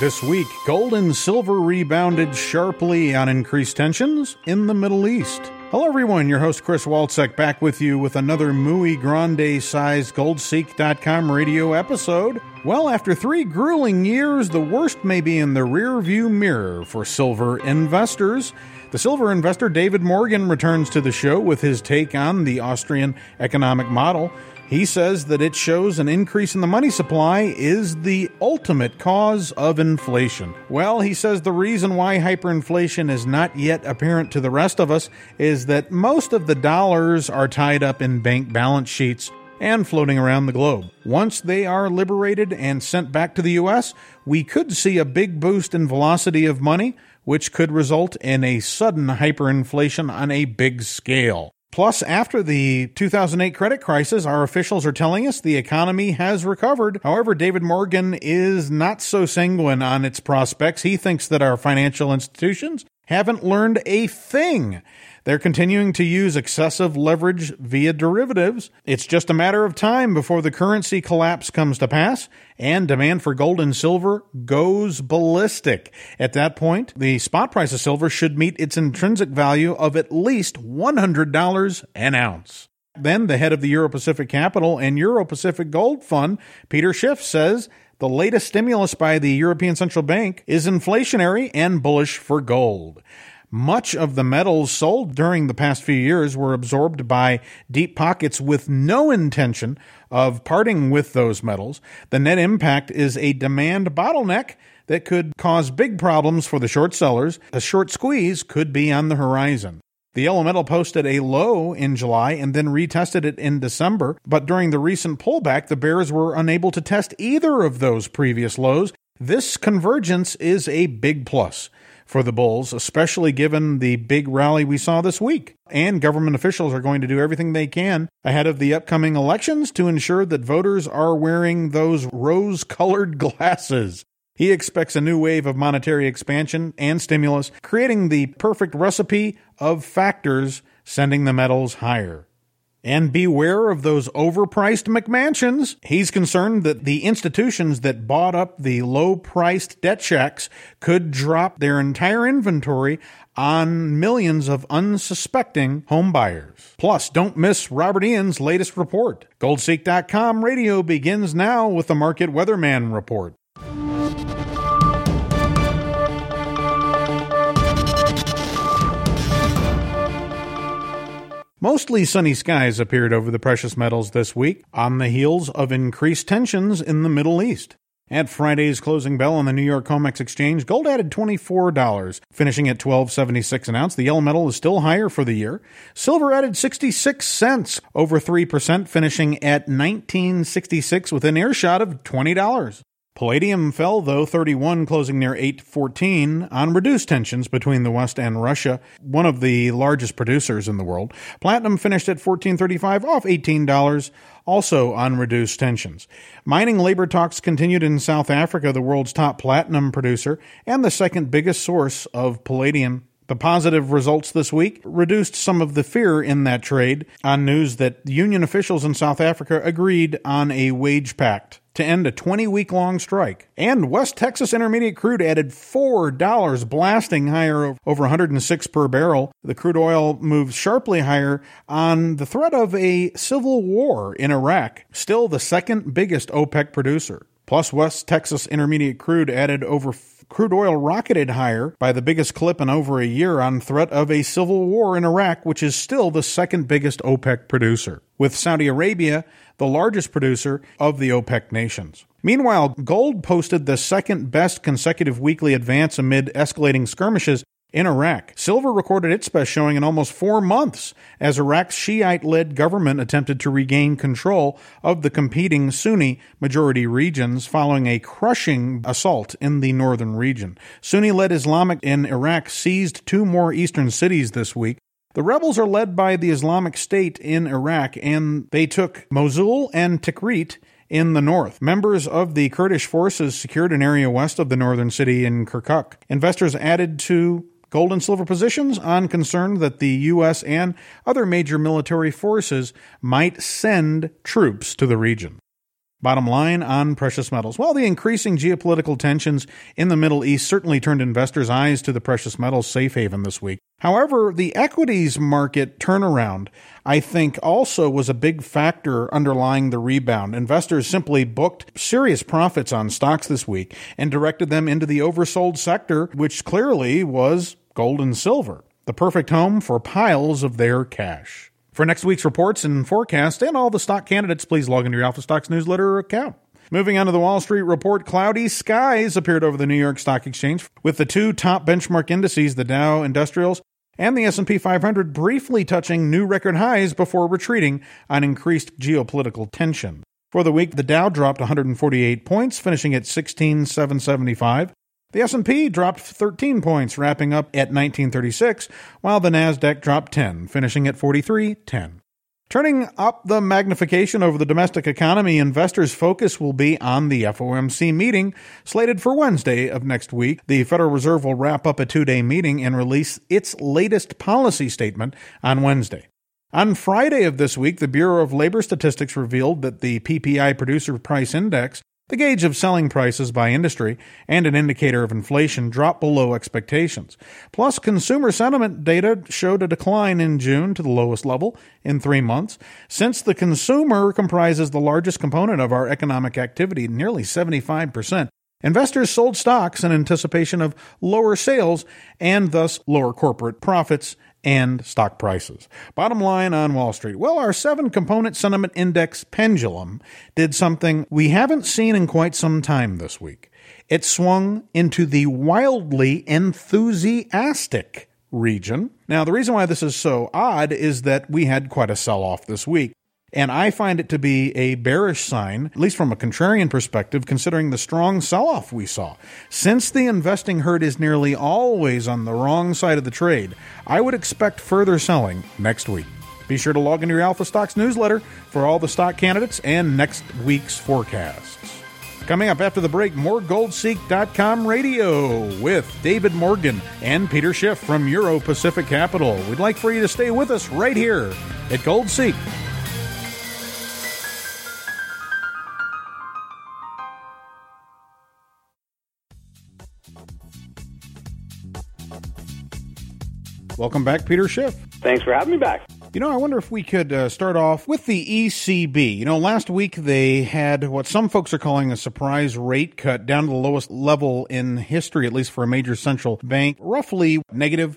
This week, gold and silver rebounded sharply on increased tensions in the Middle East. Hello everyone, your host Chris Walczek back with you with another Muy Grande-sized GoldSeek.com radio episode. Well, after 3 grueling years, the worst may be in the rear-view mirror for silver investors. The silver investor David Morgan returns to the show with his take on the Austrian economic model. He says that it shows an increase in the money supply is the ultimate cause of inflation. Well, he says the reason why hyperinflation is not yet apparent to the rest of us is that most of the dollars are tied up in bank balance sheets and floating around the globe. Once they are liberated and sent back to the U.S., we could see a big boost in velocity of money, which could result in a sudden hyperinflation on a big scale. Plus, after the 2008 credit crisis, our officials are telling us the economy has recovered. However, David Morgan is not so sanguine on its prospects. He thinks that our financial institutions haven't learned a thing. They're continuing to use excessive leverage via derivatives. It's just a matter of time before the currency collapse comes to pass and demand for gold and silver goes ballistic. At that point, the spot price of silver should meet its intrinsic value of at least $100 an ounce. Then the head of the Euro-Pacific Capital and Euro-Pacific Gold Fund, Peter Schiff, says the latest stimulus by the European Central Bank is inflationary and bullish for gold. Much of the metals sold during the past few years were absorbed by deep pockets with no intention of parting with those metals. The net impact is a demand bottleneck that could cause big problems for the short sellers. A short squeeze could be on the horizon. The yellow metal posted a low in July and then retested it in December, but during the recent pullback, the bears were unable to test either of those previous lows. This convergence is a big plus for the bulls, especially given the big rally we saw this week. And government officials are going to do everything they can ahead of the upcoming elections to ensure that voters are wearing those rose-colored glasses. He expects a new wave of monetary expansion and stimulus, creating the perfect recipe of factors sending the metals higher. And beware of those overpriced McMansions. He's concerned that the institutions that bought up the low-priced debt checks could drop their entire inventory on millions of unsuspecting home buyers. Plus, don't miss Robert Ian's latest report. GoldSeek.com radio begins now with the Market Weatherman Report. Mostly sunny skies appeared over the precious metals this week on the heels of increased tensions in the Middle East. At Friday's closing bell on the New York COMEX Exchange, gold added $24, finishing at $12.76 an ounce. The yellow metal is still higher for the year. Silver added 66 cents, over 3%, finishing at $19.66 with an earshot of $20. Palladium fell, though, 31, closing near 8.14 on reduced tensions between the West and Russia, one of the largest producers in the world. Platinum finished at $14.35, off $18, also on reduced tensions. Mining labor talks continued in South Africa, the world's top platinum producer and the second biggest source of palladium. The positive results this week reduced some of the fear in that trade on news that union officials in South Africa agreed on a wage pact to end a 20-week-long strike. And West Texas Intermediate crude added $4, blasting higher over 106 per barrel. The crude oil moved sharply higher on the threat of a civil war in Iraq, still the second biggest OPEC producer. Plus, West Texas Intermediate crude oil rocketed higher by the biggest clip in over a year on threat of a civil war in Iraq, which is still the second biggest OPEC producer, with Saudi Arabia the largest producer of the OPEC nations. Meanwhile, gold posted the second best consecutive weekly advance amid escalating skirmishes in Iraq. Silver recorded its best showing in almost 4 months as Iraq's Shiite-led government attempted to regain control of the competing Sunni majority regions following a crushing assault in the northern region. Sunni-led Islamic in Iraq seized 2 more eastern cities this week. The rebels are led by the Islamic State in Iraq, and they took Mosul and Tikrit in the north. Members of the Kurdish forces secured an area west of the northern city in Kirkuk. Investors added to gold and silver positions on concern that the U.S. and other major military forces might send troops to the region. Bottom line on precious metals. Well, the increasing geopolitical tensions in the Middle East certainly turned investors' eyes to the precious metals safe haven this week. However, the equities market turnaround, I think, also was a big factor underlying the rebound. Investors simply booked serious profits on stocks this week and directed them into the oversold sector, which clearly was gold and silver, the perfect home for piles of their cash. For next week's reports and forecast and all the stock candidates, please log into your Alpha Stocks newsletter account. Moving on to the Wall Street report, cloudy skies appeared over the New York Stock Exchange, with the two top benchmark indices, the Dow Industrials and the S&P 500, briefly touching new record highs before retreating on increased geopolitical tension. For the week, the Dow dropped 148 points, finishing at 16,775. The S&P dropped 13 points, wrapping up at 1936, while the Nasdaq dropped 10, finishing at 4310. Turning up the magnification over the domestic economy, investors' focus will be on the FOMC meeting slated for Wednesday of next week. The Federal Reserve will wrap up a two-day meeting and release its latest policy statement on Wednesday. On Friday of this week, the Bureau of Labor Statistics revealed that the PPI Producer Price Index, the gauge of selling prices by industry and an indicator of inflation, dropped below expectations. Plus, consumer sentiment data showed a decline in June to the lowest level in 3 months. Since the consumer comprises the largest component of our economic activity, nearly 75%, investors sold stocks in anticipation of lower sales and thus lower corporate profits and stock prices. Bottom line on Wall Street. Well, our 7-component sentiment index pendulum did something we haven't seen in quite some time this week. It swung into the wildly enthusiastic region. Now, the reason why this is so odd is that we had quite a sell-off this week. And I find it to be a bearish sign, at least from a contrarian perspective, considering the strong sell-off we saw. Since the investing herd is nearly always on the wrong side of the trade, I would expect further selling next week. Be sure to log into your Alpha Stocks newsletter for all the stock candidates and next week's forecasts. Coming up after the break, more GoldSeek.com radio with David Morgan and Peter Schiff from Euro Pacific Capital. We'd like for you to stay with us right here at Gold Seek. Welcome back, Peter Schiff. Thanks for having me back. I wonder if we could start off with the ECB. Last week they had what some folks are calling a surprise rate cut down to the lowest level in history, at least for a major central bank, roughly negative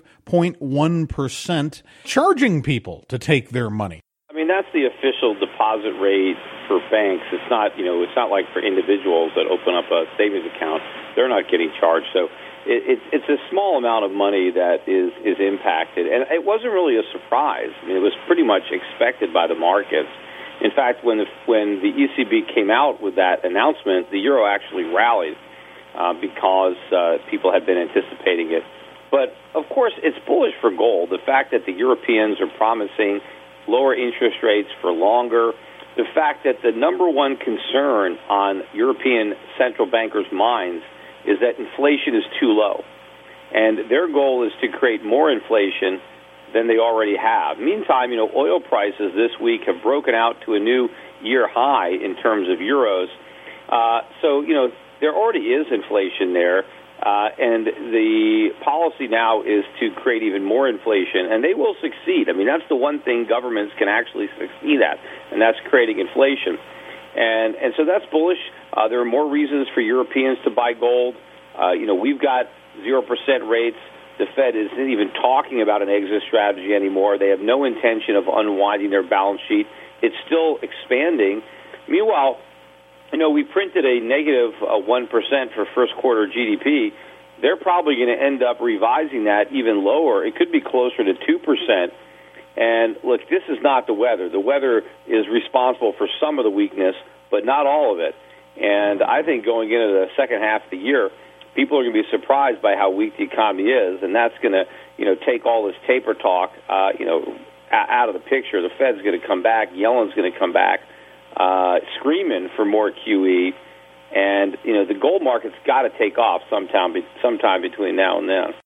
0.1%, charging people to take their money. I mean, that's the official deposit rate for banks. It's not like for individuals that open up a savings account. They're not getting charged. So it's a small amount of money that is impacted. And it wasn't really a surprise. I mean, it was pretty much expected by the markets. In fact, when the ECB came out with that announcement, the euro actually rallied because people had been anticipating it. But, of course, it's bullish for gold. The fact that the Europeans are promising lower interest rates for longer, the fact that the number one concern on European central bankers' minds is that inflation is too low. And their goal is to create more inflation than they already have. Meantime, oil prices this week have broken out to a new year high in terms of euros. So there already is inflation there. And the policy now is to create even more inflation, and they will succeed. I mean, that's the one thing governments can actually succeed at, and that's creating inflation. And so that's bullish. There are more reasons for Europeans to buy gold. We've got 0% rates. The Fed isn't even talking about an exit strategy anymore. They have no intention of unwinding their balance sheet. It's still expanding. Meanwhile, we printed a negative 1% for first quarter GDP. They're probably going to end up revising that even lower. It could be closer to 2%. And look, this is not the weather. The weather is responsible for some of the weakness, but not all of it. And I think going into the second half of the year, people are going to be surprised by how weak the economy is, and that's going to, take all this taper talk, out of the picture. The Fed's going to come back. Yellen's going to come back, screaming for more QE. And, the gold market's got to take off sometime between now and then.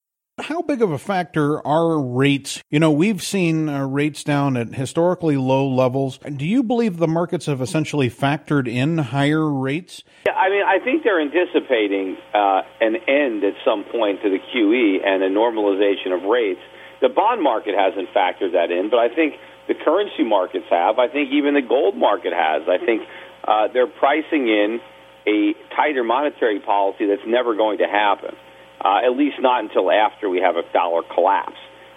how big of a factor are rates? We've seen rates down at historically low levels. Do you believe the markets have essentially factored in higher rates? Yeah, I think they're anticipating an end at some point to the QE and a normalization of rates. The bond market hasn't factored that in, but I think the currency markets have. I think even the gold market has. I think they're pricing in a tighter monetary policy that's never going to happen, at least not until after we have a dollar collapse.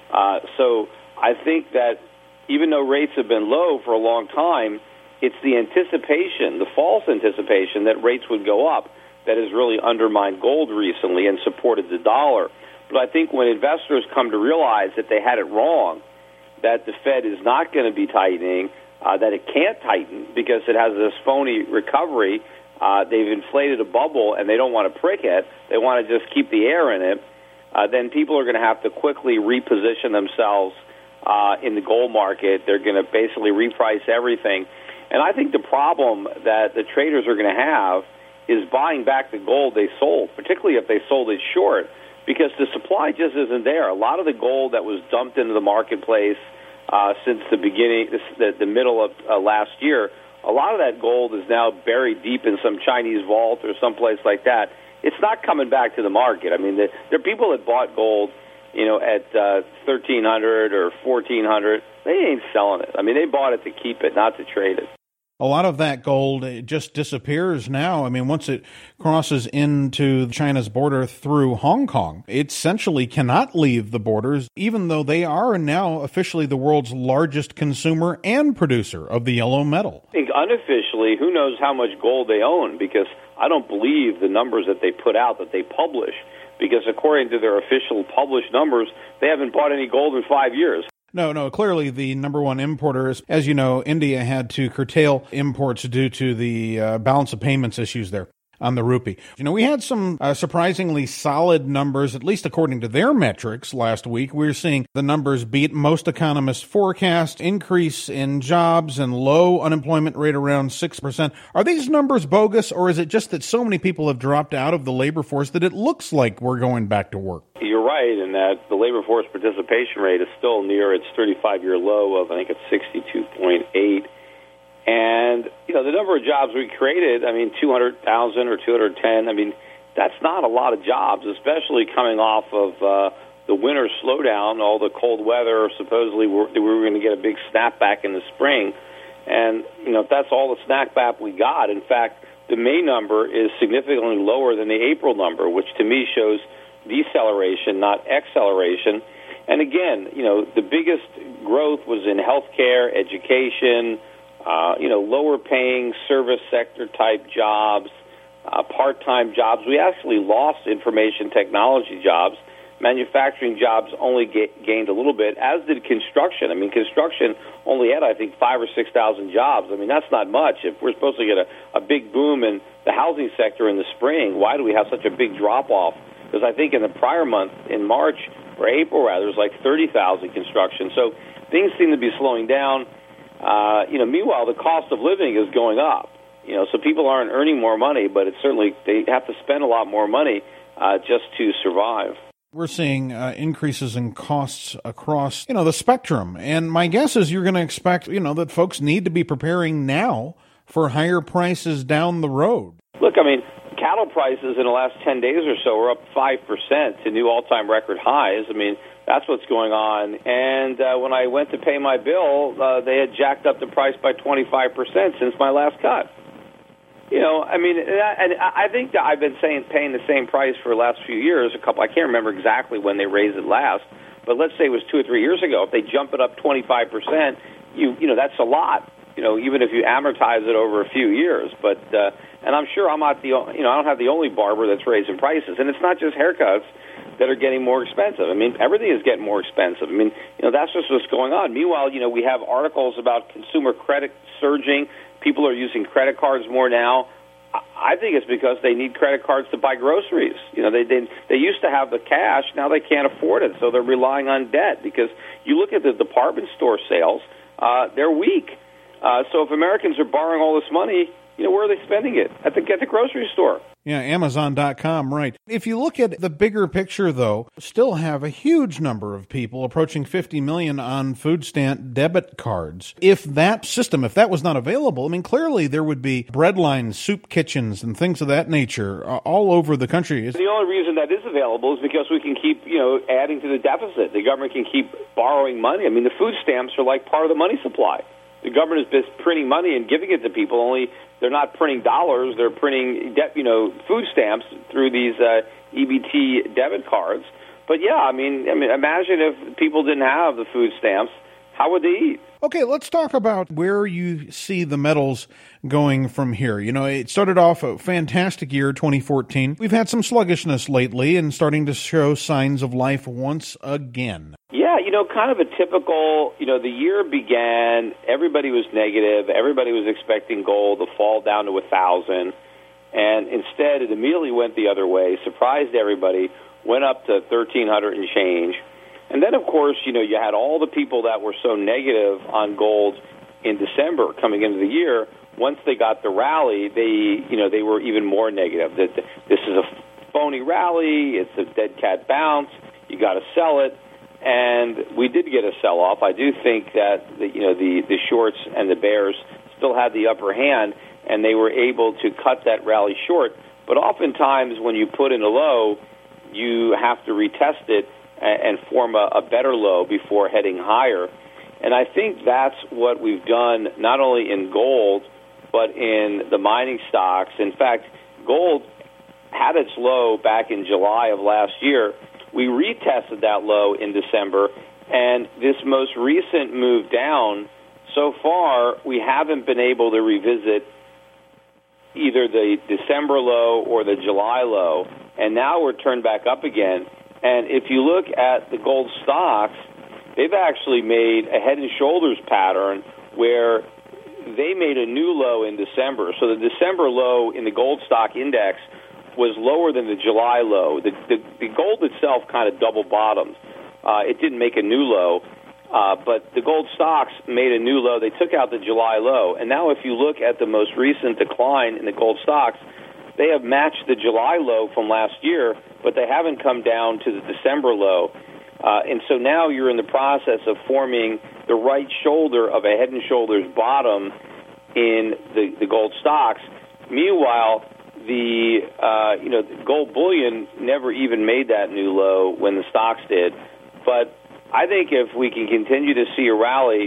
So I think that even though rates have been low for a long time, it's the anticipation, the false anticipation that rates would go up that has really undermined gold recently and supported the dollar. But I think when investors come to realize that they had it wrong, that the Fed is not going to be tightening, that it can't tighten because it has this phony recovery, they've inflated a bubble and they don't want to prick it, they want to just keep the air in it, then people are going to have to quickly reposition themselves in the gold market. They're going to basically reprice everything. And I think the problem that the traders are going to have is buying back the gold they sold, particularly if they sold it short, because the supply just isn't there. A lot of the gold that was dumped into the marketplace since the beginning, the middle of last year, a lot of that gold is now buried deep in some Chinese vault or someplace like that. It's not coming back to the market. I mean, there are people that bought gold, at $1,300 or $1,400. They ain't selling it. I mean, they bought it to keep it, not to trade it. A lot of that gold just disappears now. I mean, once it crosses into China's border through Hong Kong, it essentially cannot leave the borders, even though they are now officially the world's largest consumer and producer of the yellow metal. I think unofficially, who knows how much gold they own, because I don't believe the numbers that they put out, that they publish, because according to their official published numbers, they haven't bought any gold in 5 years. No, clearly the number one importer is, as you know, India had to curtail imports due to the balance of payments issues there on the rupee. We had some surprisingly solid numbers, at least according to their metrics last week. We're seeing the numbers beat most economists' forecast, increase in jobs and low unemployment rate around 6%. Are these numbers bogus, or is it just that so many people have dropped out of the labor force that it looks like we're going back to work? You're right in that the labor force participation rate is still near its 35-year low of, I think it's 62.8. And, the number of jobs we created, 200,000 or 210, that's not a lot of jobs, especially coming off of the winter slowdown, all the cold weather. Supposedly we were going to get a big snapback in the spring. And, if that's all the snapback we got, in fact, the May number is significantly lower than the April number, which to me shows deceleration, not acceleration. And again, the biggest growth was in healthcare, education, lower paying service sector type jobs, part-time jobs. We actually lost information technology jobs. Manufacturing jobs only gained a little bit, as did construction. Construction only had, I think, 5,000 or 6,000 jobs. That's not much. If we're supposed to get a big boom in the housing sector in the spring, why do we have such a big drop-off? Because I think in the prior month, in March, or April rather, it was like 30,000 construction. So things seem to be slowing down. Meanwhile, the cost of living is going up. So people aren't earning more money, but it's certainly they have to spend a lot more money just to survive. We're seeing increases in costs across, the spectrum. And my guess is you're going to expect, that folks need to be preparing now for higher prices down the road. Look, cattle prices in the last 10 days or so are up 5% to new all-time record highs. That's what's going on. And when I went to pay my bill, they had jacked up the price by 25% since my last cut. And I think that I've been paying the same price for the last few years. I can't remember exactly when they raised it last, but let's say it was 2 or 3 years ago. If they jump it up 25%, that's a lot. Even if you amortize it over a few years. But and I'm sure I'm not I don't have the only barber that's raising prices, and it's not just haircuts that are getting more expensive. Everything is getting more expensive. That's just what's going on. Meanwhile, we have articles about consumer credit surging. People are using credit cards more now. I think it's because they need credit cards to buy groceries. They used to have the cash, now they can't afford it, so they're relying on debt. Because you look at the department store sales, they're weak. So if Americans are borrowing all this money, where are they spending it? At the grocery store. Yeah, Amazon.com, right. If you look at the bigger picture, though, still have a huge number of people approaching 50 million on food stamp debit cards. If that system, if that was not available, I mean, clearly there would be bread lines, soup kitchens, and things of that nature all over the country. The only reason that is available is because we can keep, adding to the deficit. The government can keep borrowing money. I mean, the food stamps are like part of the money supply. The government is just printing money and giving it to people, only they're not printing dollars. They're printing, food stamps through these EBT debit cards. But, yeah, I mean, imagine if people didn't have the food stamps. How would they eat? Okay, let's talk about where you see the metals going from here. It started off a fantastic year, 2014. We've had some sluggishness lately and starting to show signs of life once again. Yeah, kind of a typical, the year began, everybody was negative, everybody was expecting gold to fall down to 1,000, and instead it immediately went the other way, surprised everybody, went up to 1,300 and change. And then, of course, you had all the people that were so negative on gold in December coming into the year. Once they got the rally, they were even more negative. That this is a phony rally, it's a dead cat bounce, you got to sell it. And we did get a sell-off. I do think that the shorts and the bears still had the upper hand, and they were able to cut that rally short. But oftentimes when you put in a low, you have to retest it and form a better low before heading higher. And I think that's what we've done not only in gold, but in the mining stocks. In fact, gold had its low back in July of last year. We retested that low in December, and this most recent move down, so far, we haven't been able to revisit either the December low or the July low, and now we're turned back up again. And if you look at the gold stocks, they've actually made a head and shoulders pattern where they made a new low in December. So the December low in the gold stock index was lower than the July low. The gold itself kind of double bottomed. It didn't make a new low, but the gold stocks made a new low. They took out the July low. And now if you look at the most recent decline in the gold stocks, they have matched the July low from last year, but they haven't come down to the December low. And so now you're in the process of forming the right shoulder of a head and shoulders bottom in the gold stocks. Meanwhile, the gold bullion never even made that new low when the stocks did. But I think if we can continue to see a rally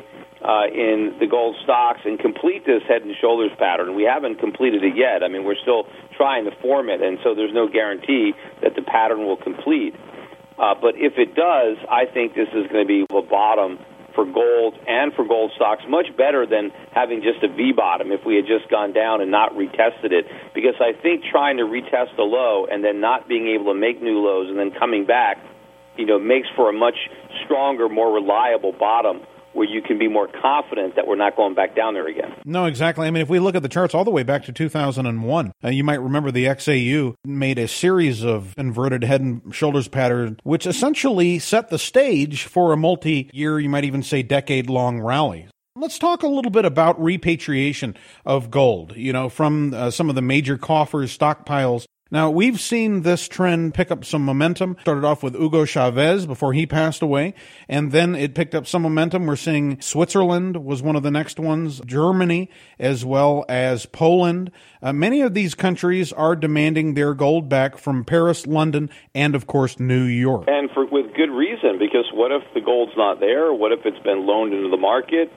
in the gold stocks and complete this head and shoulders pattern, we haven't completed it yet. I mean, we're still trying to form it, and so there's no guarantee that the pattern will complete. But if it does, I think this is going to be a bottom for gold and for gold stocks, much better than having just a V-bottom if we had just gone down and not retested it. Because I think trying to retest the low and then not being able to make new lows and then coming back, makes for a much stronger, more reliable bottom where you can be more confident that we're not going back down there again. No, exactly. I mean, if we look at the charts all the way back to 2001, you might remember the XAU made a series of inverted head and shoulders patterns, which essentially set the stage for a multi-year, you might even say decade-long rally. Let's talk a little bit about repatriation of gold, from some of the major coffers, stockpiles. Now, we've seen this trend pick up some momentum. Started off with Hugo Chavez before he passed away, and then it picked up some momentum. We're seeing Switzerland was one of the next ones, Germany, as well as Poland. Many of these countries are demanding their gold back from Paris, London, and, of course, New York. And with good reason, because what if the gold's not there? What if it's been loaned into the market?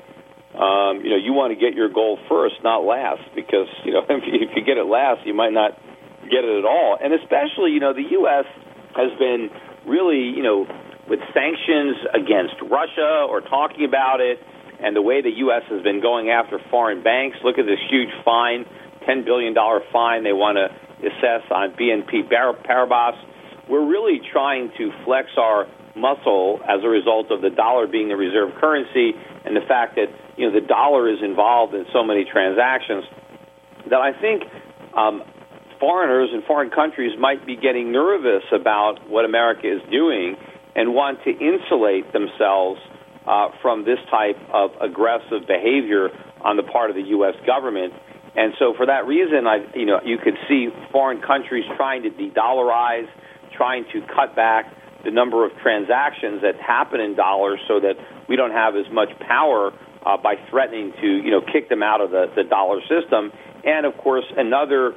You want to get your gold first, not last, because, if you get it last, you might not get it at all. And especially, the U.S. has been really, with sanctions against Russia or talking about it, and the way the U.S. has been going after foreign banks. Look at this huge fine, $10 billion fine they want to assess on BNP Paribas. We're really trying to flex our muscle as a result of the dollar being the reserve currency and the fact that, the dollar is involved in so many transactions that I think foreigners and foreign countries might be getting nervous about what America is doing and want to insulate themselves from this type of aggressive behavior on the part of the U.S. government. And so for that reason, you could see foreign countries trying to de-dollarize, trying to cut back the number of transactions that happen in dollars so that we don't have as much power by threatening to, kick them out of the dollar system. And, of course, another,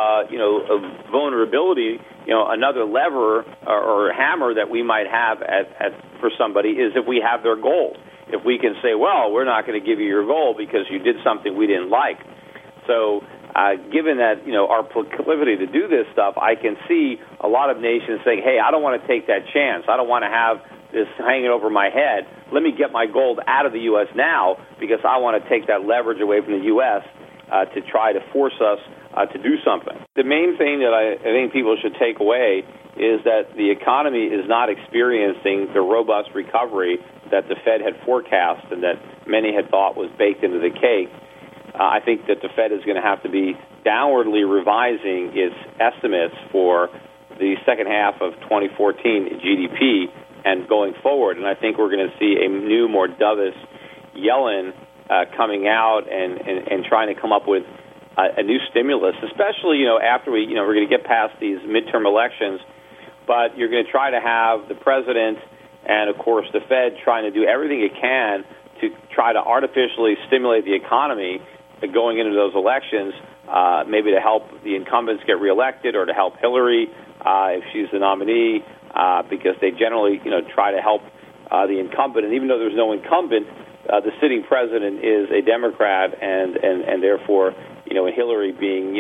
vulnerability, another lever or hammer that we might have for somebody is if we have their gold. If we can say, well, we're not going to give you your gold because you did something we didn't like. So given that, our proclivity to do this stuff, I can see a lot of nations saying, hey, I don't want to take that chance. I don't want to have this hanging over my head. Let me get my gold out of the U.S. now because I want to take that leverage away from the U.S. To try to force us to do something. The main thing that I think people should take away is that the economy is not experiencing the robust recovery that the Fed had forecast and that many had thought was baked into the cake. I think that the Fed is going to have to be downwardly revising its estimates for the second half of 2014 GDP and going forward. And I think we're going to see a new, more dovish Yellen coming out and trying to come up with a new stimulus, especially, after we're going to get past these midterm elections. But you're going to try to have the president and, of course, the Fed trying to do everything it can to try to artificially stimulate the economy going into those elections, maybe to help the incumbents get reelected or to help Hillary if she's the nominee, because they generally, try to help the incumbent. And even though there's no incumbent, the sitting president is a Democrat, and therefore, Hillary being,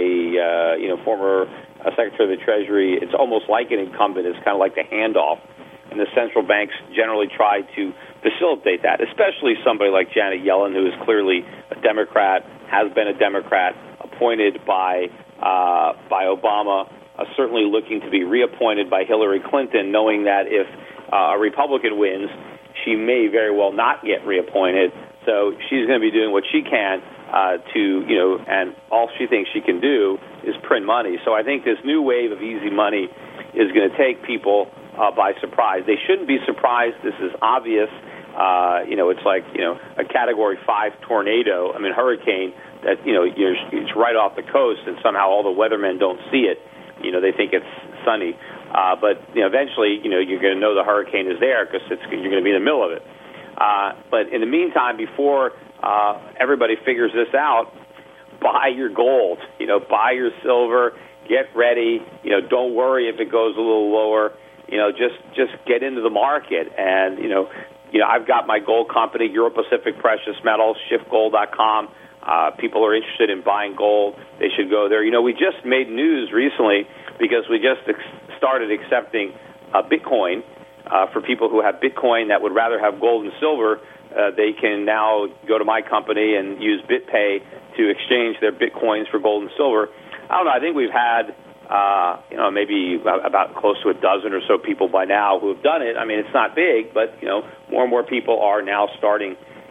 a former Secretary of the Treasury, it's almost like an incumbent. It's kind of like the handoff. And the central banks generally try to facilitate that, especially somebody like Janet Yellen, who is clearly a Democrat, has been a Democrat, appointed by Obama, certainly looking to be reappointed by Hillary Clinton, knowing that if a Republican wins, she may very well not get reappointed. So she's going to be doing what she can and all she thinks she can do is print money. So I think this new wave of easy money is going to take people by surprise. They shouldn't be surprised. This is obvious. It's like, a Category 5 tornado, hurricane that, it's right off the coast, and somehow all the weathermen don't see it. They think it's sunny. But eventually, you're going to know the hurricane is there because you're going to be in the middle of it. But in the meantime, before everybody figures this out, buy your gold, buy your silver, get ready. Don't worry if it goes a little lower. Just get into the market. And, I've got my gold company, Euro Pacific Precious Metals, shiftgold.com. People are interested in buying gold. They should go there. We just made news recently because we just started accepting Bitcoin. For people who have Bitcoin that would rather have gold and silver, they can now go to my company and use BitPay to exchange their Bitcoins for gold and silver. I don't know. I think we've had, maybe about close to a dozen or so people by now who have done it. It's not big, but, more and more people are now starting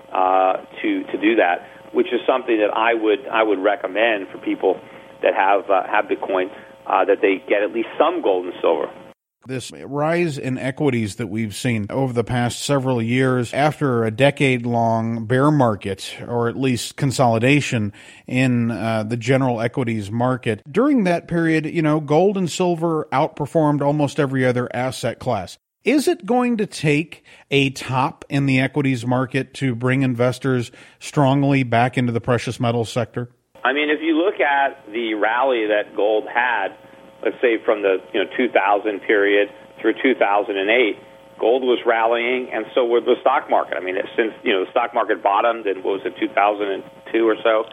to do that, which is something that I would recommend for people that have Bitcoin, that they get at least some gold and silver. This rise in equities that we've seen over the past several years after a decade-long bear market, or at least consolidation in the general equities market, during that period, gold and silver outperformed almost every other asset class. Is it going to take a top in the equities market to bring investors strongly back into the precious metals sector? If you look at the rally that gold had, let's say from the 2000 period through 2008, gold was rallying, and so was the stock market. Since the stock market bottomed in 2002 or so,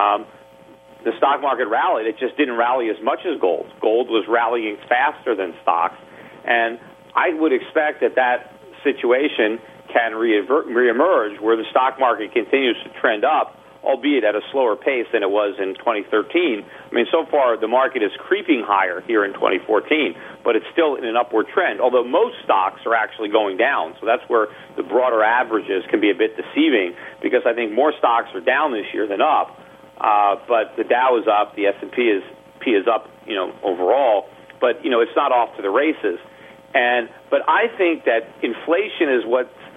the stock market rallied. It just didn't rally as much as gold. Gold was rallying faster than stocks, and I would expect that situation can reemerge where the stock market continues to trend up, albeit at a slower pace than it was in 2013. So far the market is creeping higher here in 2014, but it's still in an upward trend, although most stocks are actually going down. So that's where the broader averages can be a bit deceiving, because I think more stocks are down this year than up. But the Dow is up, the S&P is up, overall, but, it's not off to the races. But I think that inflation is what's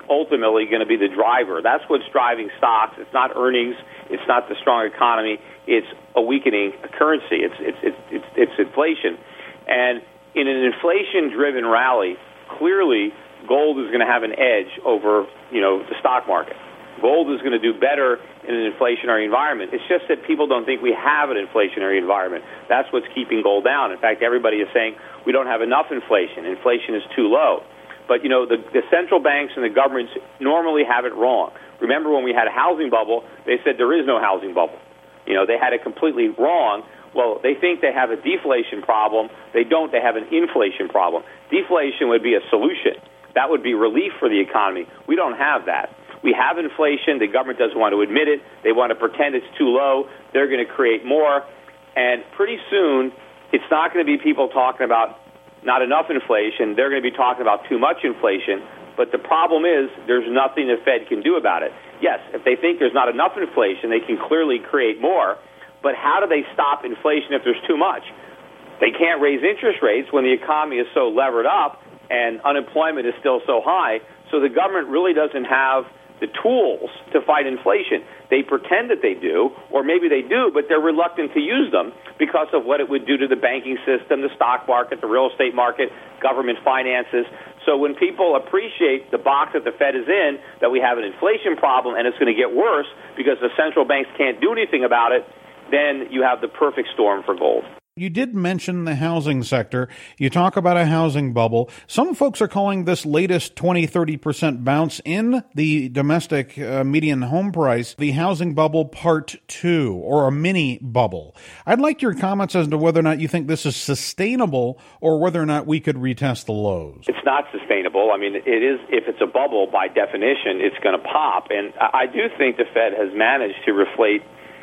ultimately going to be the driver. That's what's driving stocks. It's not earnings. It's not the strong economy. It's a weakening currency. It's inflation. And in an inflation-driven rally, clearly gold is going to have an edge over, the stock market. Gold is going to do better in an inflationary environment. It's just that people don't think we have an inflationary environment. That's what's keeping gold down. In fact, everybody is saying we don't have enough inflation. Inflation is too low. But, the central banks and the governments normally have it wrong. Remember when we had a housing bubble, they said there is no housing bubble. They had it completely wrong. Well, they think they have a deflation problem. They don't. They have an inflation problem. Deflation would be a solution. That would be relief for the economy. We don't have that. We have inflation. The government doesn't want to admit it. They want to pretend it's too low. They're going to create more. And pretty soon, it's not going to be people talking about not enough inflation. They're going to be talking about too much inflation. But the problem is there's nothing the Fed can do about it. Yes, if they think there's not enough inflation, they can clearly create more. But how do they stop inflation if there's too much? They can't raise interest rates when the economy is so levered up and unemployment is still so high. So the government really doesn't have the tools to fight inflation. They pretend that they do, or maybe they do, but they're reluctant to use them because of what it would do to the banking system, the stock market, the real estate market, government finances. So when people appreciate the box that the Fed is in, that we have an inflation problem and it's going to get worse because the central banks can't do anything about it, then you have the perfect storm for gold. You did mention the housing sector. You talk about a housing bubble. Some folks are calling this latest 20-30% bounce in the domestic median home price the housing bubble part 2, or a mini bubble. I'd like your comments as to whether or not you think this is sustainable or whether or not we could retest the lows. It's not sustainable. I mean, it is. If it's a bubble, by definition, it's going to pop. And I do think the Fed has managed to reflate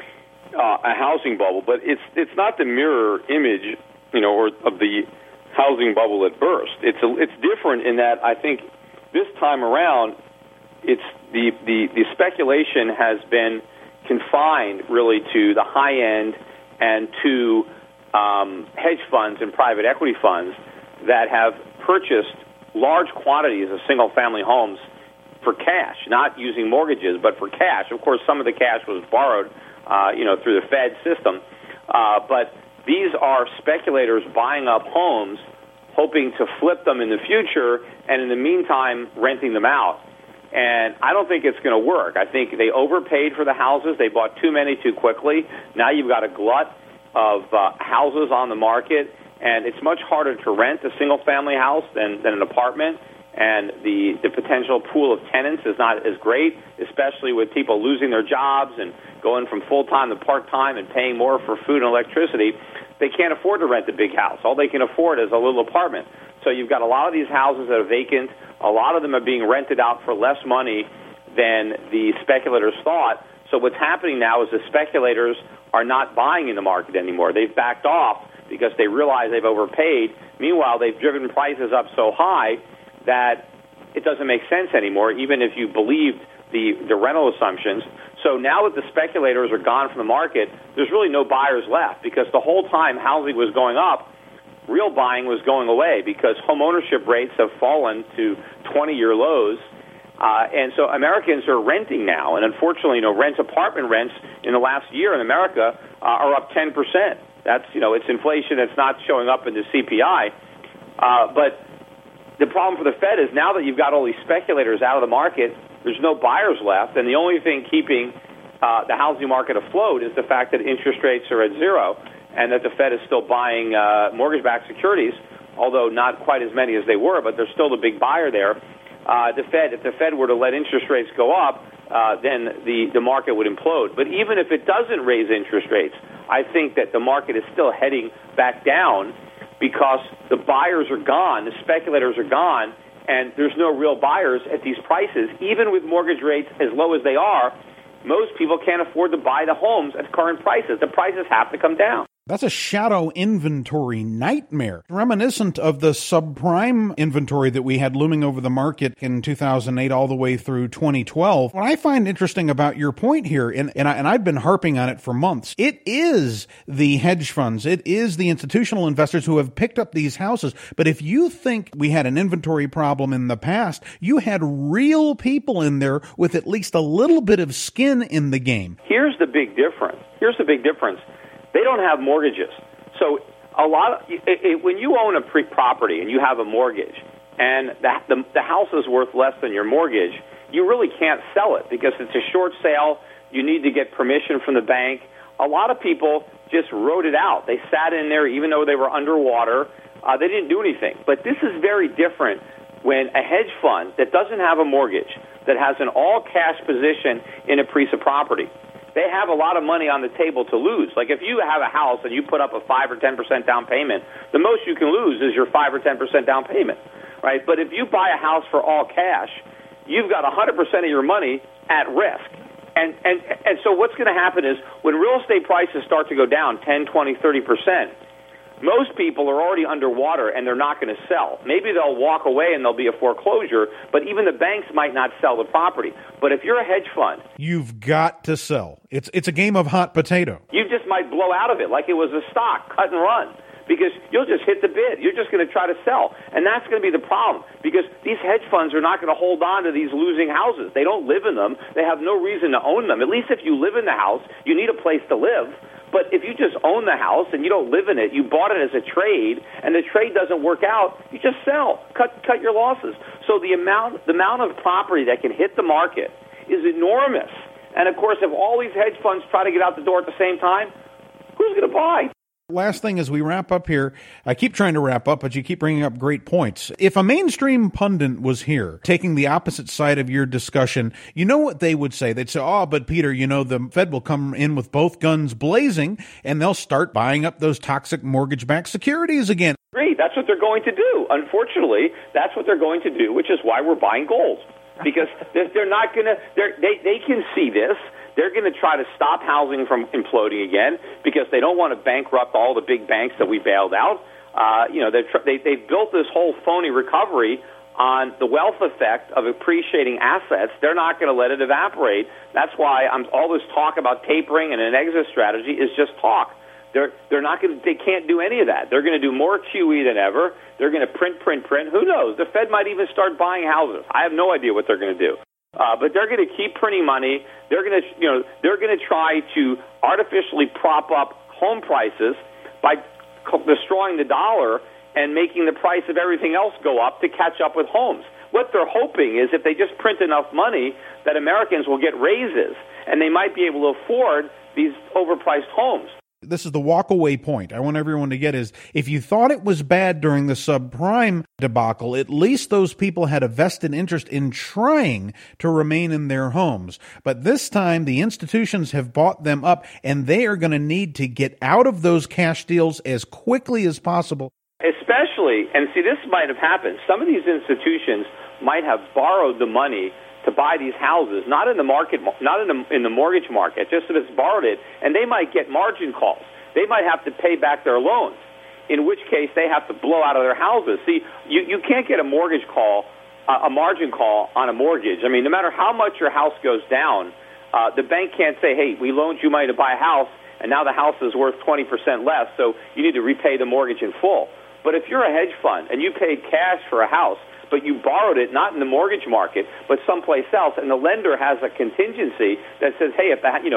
a housing bubble, but it's not the mirror image, or of the housing bubble that burst. It's different in that I think this time around, it's the speculation has been confined really to the high end and to hedge funds and private equity funds that have purchased large quantities of single family homes for cash, not using mortgages, but for cash. Of course, some of the cash was borrowed through the Fed system. But these are speculators buying up homes, hoping to flip them in the future, and in the meantime, renting them out. And I don't think it's going to work. I think they overpaid for the houses. They bought too many too quickly. Now you've got a glut of houses on the market, and it's much harder to rent a single-family house than an apartment. And the potential pool of tenants is not as great, especially with people losing their jobs and going from full-time to part-time and paying more for food and electricity. They can't afford to rent a big house. All they can afford is a little apartment. So you've got a lot of these houses that are vacant. A lot of them are being rented out for less money than the speculators thought. So what's happening now is the speculators are not buying in the market anymore. They've backed off because they realize they've overpaid. Meanwhile, they've driven prices up so high that it doesn't make sense anymore, even if you believed the rental assumptions. So now that the speculators are gone from the market, there's really no buyers left because the whole time housing was going up, real buying was going away because home ownership rates have fallen to 20-year lows. And so Americans are renting now. And unfortunately, apartment rents in the last year in America are up 10%. That's, it's inflation that's not showing up in the CPI. But the problem for the Fed is now that you've got all these speculators out of the market, there's no buyers left, and the only thing keeping the housing market afloat is the fact that interest rates are at zero and that the Fed is still buying mortgage-backed securities, although not quite as many as they were, but they're still the big buyer there. If the Fed were to let interest rates go up, then the market would implode. But even if it doesn't raise interest rates, I think that the market is still heading back down because the buyers are gone, the speculators are gone, and there's no real buyers at these prices. Even with mortgage rates as low as they are, most people can't afford to buy the homes at current prices. The prices have to come down. That's a shadow inventory nightmare, reminiscent of the subprime inventory that we had looming over the market in 2008 all the way through 2012. What I find interesting about your point here, and I've been harping on it for months, it is the hedge funds, it is the institutional investors who have picked up these houses. But if you think we had an inventory problem in the past, you had real people in there with at least a little bit of skin in the game. Here's the big difference. They don't have mortgages. So when you own a property and you have a mortgage and the house is worth less than your mortgage, you really can't sell it because it's a short sale. You need to get permission from the bank. A lot of people just wrote it out. They sat in there even though they were underwater. They didn't do anything. But this is very different when a hedge fund that doesn't have a mortgage, that has an all-cash position in a piece of property, they have a lot of money on the table to lose. Like if you have a house and you put up a 5 or 10% down payment, the most you can lose is your 5 or 10% down payment, right? But if you buy a house for all cash, you've got 100% of your money at risk. And so what's going to happen is when real estate prices start to go down 10, 20, 30%, most people are already underwater and they're not going to sell. Maybe they'll walk away and there'll be a foreclosure, but even the banks might not sell the property. But if you're a hedge fund, you've got to sell. It's a game of hot potato. You just might blow out of it like it was a stock, cut and run, because you'll just hit the bid. You're just going to try to sell. And that's going to be the problem because these hedge funds are not going to hold on to these losing houses. They don't live in them. They have no reason to own them. At least if you live in the house, you need a place to live. But if you just own the house and you don't live in it, you bought it as a trade, and the trade doesn't work out, you just sell, cut your losses. So the amount of property that can hit the market is enormous. And of course, if all these hedge funds try to get out the door at the same time, who's going to buy? Last thing as we wrap up here, I keep trying to wrap up, but you keep bringing up great points. If a mainstream pundit was here taking the opposite side of your discussion, you know what they would say? They'd say, oh, but Peter, the Fed will come in with both guns blazing and they'll start buying up those toxic mortgage-backed securities again. Great. That's what they're going to do. Unfortunately, that's what they're going to do, which is why we're buying gold. Because they're not going to, they can see this. They're going to try to stop housing from imploding again because they don't want to bankrupt all the big banks that we bailed out. They've built this whole phony recovery on the wealth effect of appreciating assets. They're not going to let it evaporate. That's why all this talk about tapering and an exit strategy is just talk. They're not going to. They can't do any of that. They're going to do more QE than ever. They're going to print. Who knows? The Fed might even start buying houses. I have no idea what they're going to do. But they're going to keep printing money. They're going to try to artificially prop up home prices by destroying the dollar and making the price of everything else go up to catch up with homes. What they're hoping is if they just print enough money that Americans will get raises and they might be able to afford these overpriced homes. This is the walk-away point I want everyone to get is if you thought it was bad during the subprime debacle, at least those people had a vested interest in trying to remain in their homes. But this time, the institutions have bought them up, and they are going to need to get out of those cash deals as quickly as possible. Especially, and see, this might have happened. Some of these institutions might have borrowed the money to buy these houses, not in the market, not in the mortgage market, just if it's borrowed it, and they might get margin calls. They might have to pay back their loans, in which case they have to blow out of their houses. See, you can't get a mortgage call, a margin call on a mortgage. I mean, no matter how much your house goes down, the bank can't say, hey, we loaned you money to buy a house, and now the house is worth 20% less, so you need to repay the mortgage in full. But if you're a hedge fund and you paid cash for a house, but you borrowed it not in the mortgage market, but someplace else, and the lender has a contingency that says, hey, if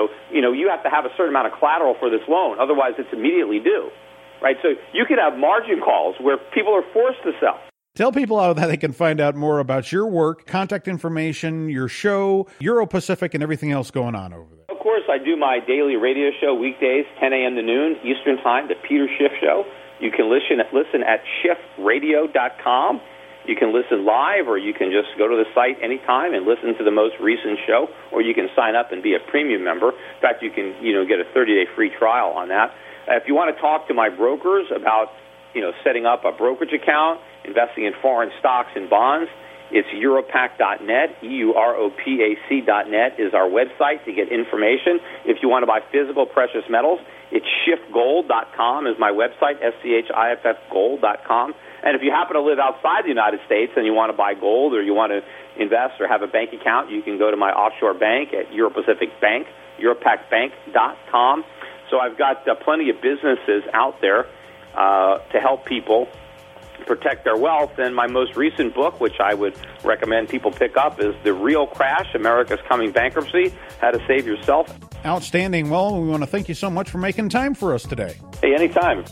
you have to have a certain amount of collateral for this loan, otherwise it's immediately due, right? So you could have margin calls where people are forced to sell. Tell people how they can find out more about your work, contact information, your show, Euro Pacific, and everything else going on over there. Of course, I do my daily radio show weekdays, 10 a.m. to noon Eastern Time, the Peter Schiff Show. You can listen at schiffradio.com. You can listen live, or you can just go to the site anytime and listen to the most recent show, or you can sign up and be a premium member. In fact, you can get a 30-day free trial on that. If you want to talk to my brokers about setting up a brokerage account, investing in foreign stocks and bonds, It's Europac.net, EUROPAC.net is our website to get information. If you want to buy physical precious metals, it's shiftgold.com is my website, SCHIFFgold.com. And if you happen to live outside the United States and you want to buy gold or you want to invest or have a bank account, you can go to my offshore bank at Euro Pacific Bank, EuroPacBank.com. So I've got plenty of businesses out there to help people protect their wealth. And my most recent book, which I would recommend people pick up, is The Real Crash, America's Coming Bankruptcy, How to Save Yourself. Outstanding. Well, we want to thank you so much for making time for us today. Hey, anytime.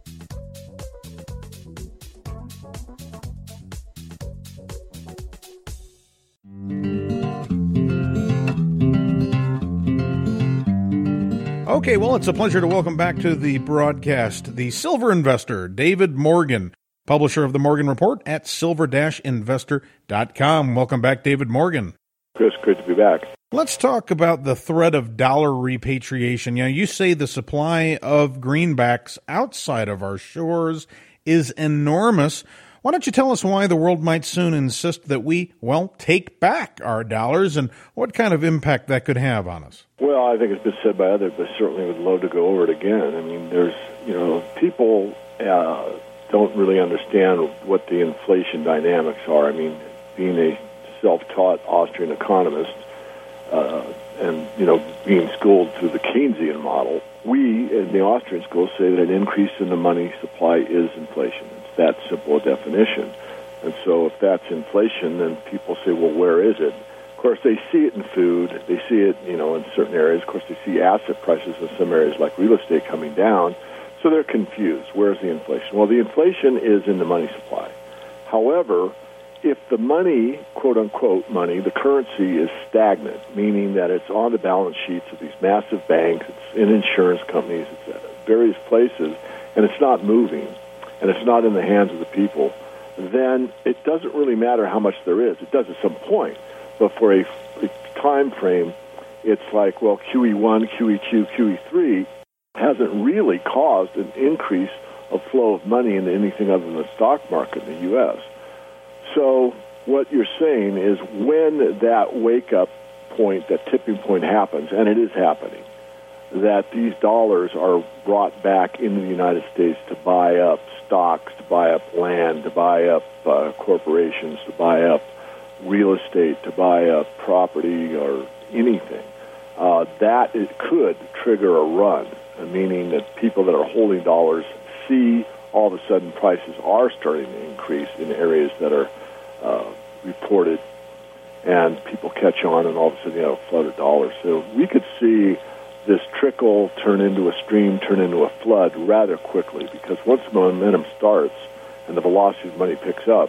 Okay, well, it's a pleasure to welcome back to the broadcast the silver investor, David Morgan, publisher of the Morgan Report at silver-investor.com. Welcome back, David Morgan. Chris, good to be back. Let's talk about the threat of dollar repatriation. You say the supply of greenbacks outside of our shores is enormous. Why don't you tell us why the world might soon insist that we, take back our dollars and what kind of impact that could have on us? Well, I think it's been said by others, but certainly would love to go over it again. I mean, people don't really understand what the inflation dynamics are. I mean, being a self-taught Austrian economist and, being schooled through the Keynesian model, we in the Austrian school say that an increase in the money supply is inflation. It's that simple a definition. And so if that's inflation, then people say, well, where is it? Of course, they see it in food. They see it, in certain areas. Of course, they see asset prices in some areas like real estate coming down. So they're confused. Where's the inflation? Well, the inflation is in the money supply. However, if the money, quote-unquote money, the currency is stagnant, meaning that it's on the balance sheets of these massive banks, it's in insurance companies, it's at various places, and it's not moving, and it's not in the hands of the people, then it doesn't really matter how much there is. It does at some point. But for a time frame, it's like, well, QE1, QE2, QE3 hasn't really caused an increase of flow of money into anything other than the stock market in the U.S. So what you're saying is when that wake-up point, that tipping point happens, and it is happening, that these dollars are brought back into the United States to buy up stocks, to buy up land, to buy up corporations, to buy up real estate, to buy up property or anything, that it could trigger a run, meaning that people that are holding dollars see all of a sudden prices are starting to increase in areas that are reported, and people catch on, and all of a sudden you have a flood of dollars. So we could see this trickle turn into a stream, turn into a flood rather quickly, because once momentum starts and the velocity of money picks up,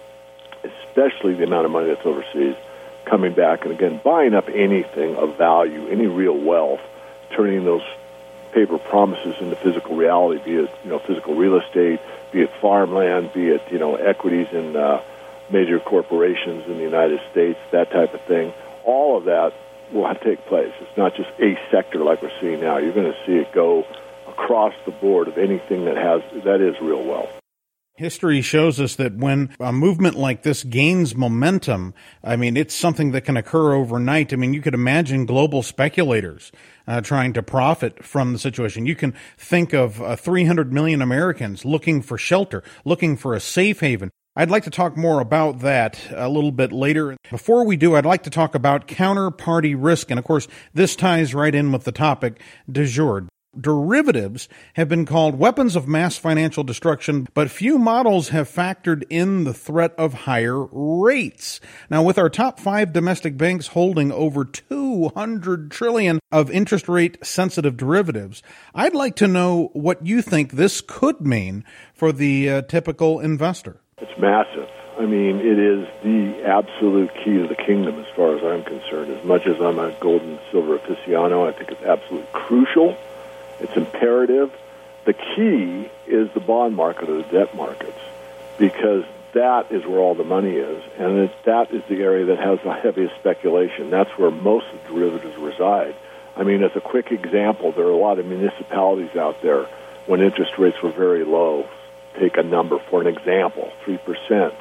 especially the amount of money that's overseas, coming back and, again, buying up anything of value, any real wealth, turning those paper promises into physical reality, be it, physical real estate, be it farmland, be it, equities in major corporations in the United States, that type of thing. All of that will have to take place. It's not just a sector like we're seeing now. You're going to see it go across the board of anything that is real wealth. History shows us that when a movement like this gains momentum, it's something that can occur overnight. You could imagine global speculators trying to profit from the situation. You can think of 300 million Americans looking for shelter, looking for a safe haven. I'd like to talk more about that a little bit later. Before we do, I'd like to talk about counterparty risk. And of course, this ties right in with the topic du jour. Derivatives have been called weapons of mass financial destruction, but few models have factored in the threat of higher rates. Now, with our top 5 domestic banks holding over $200 trillion of interest rate sensitive derivatives, I'd like to know what you think this could mean for the typical investor. It's massive. It is the absolute key to the kingdom as far as I'm concerned. As much as I'm a gold and silver aficionado, I think it's absolutely crucial. It's imperative. The key is the bond market or the debt markets, because that is where all the money is, and that is the area that has the heaviest speculation. That's where most of the derivatives reside. As a quick example, there are a lot of municipalities out there when interest rates were very low. Take a number for an example, 3%.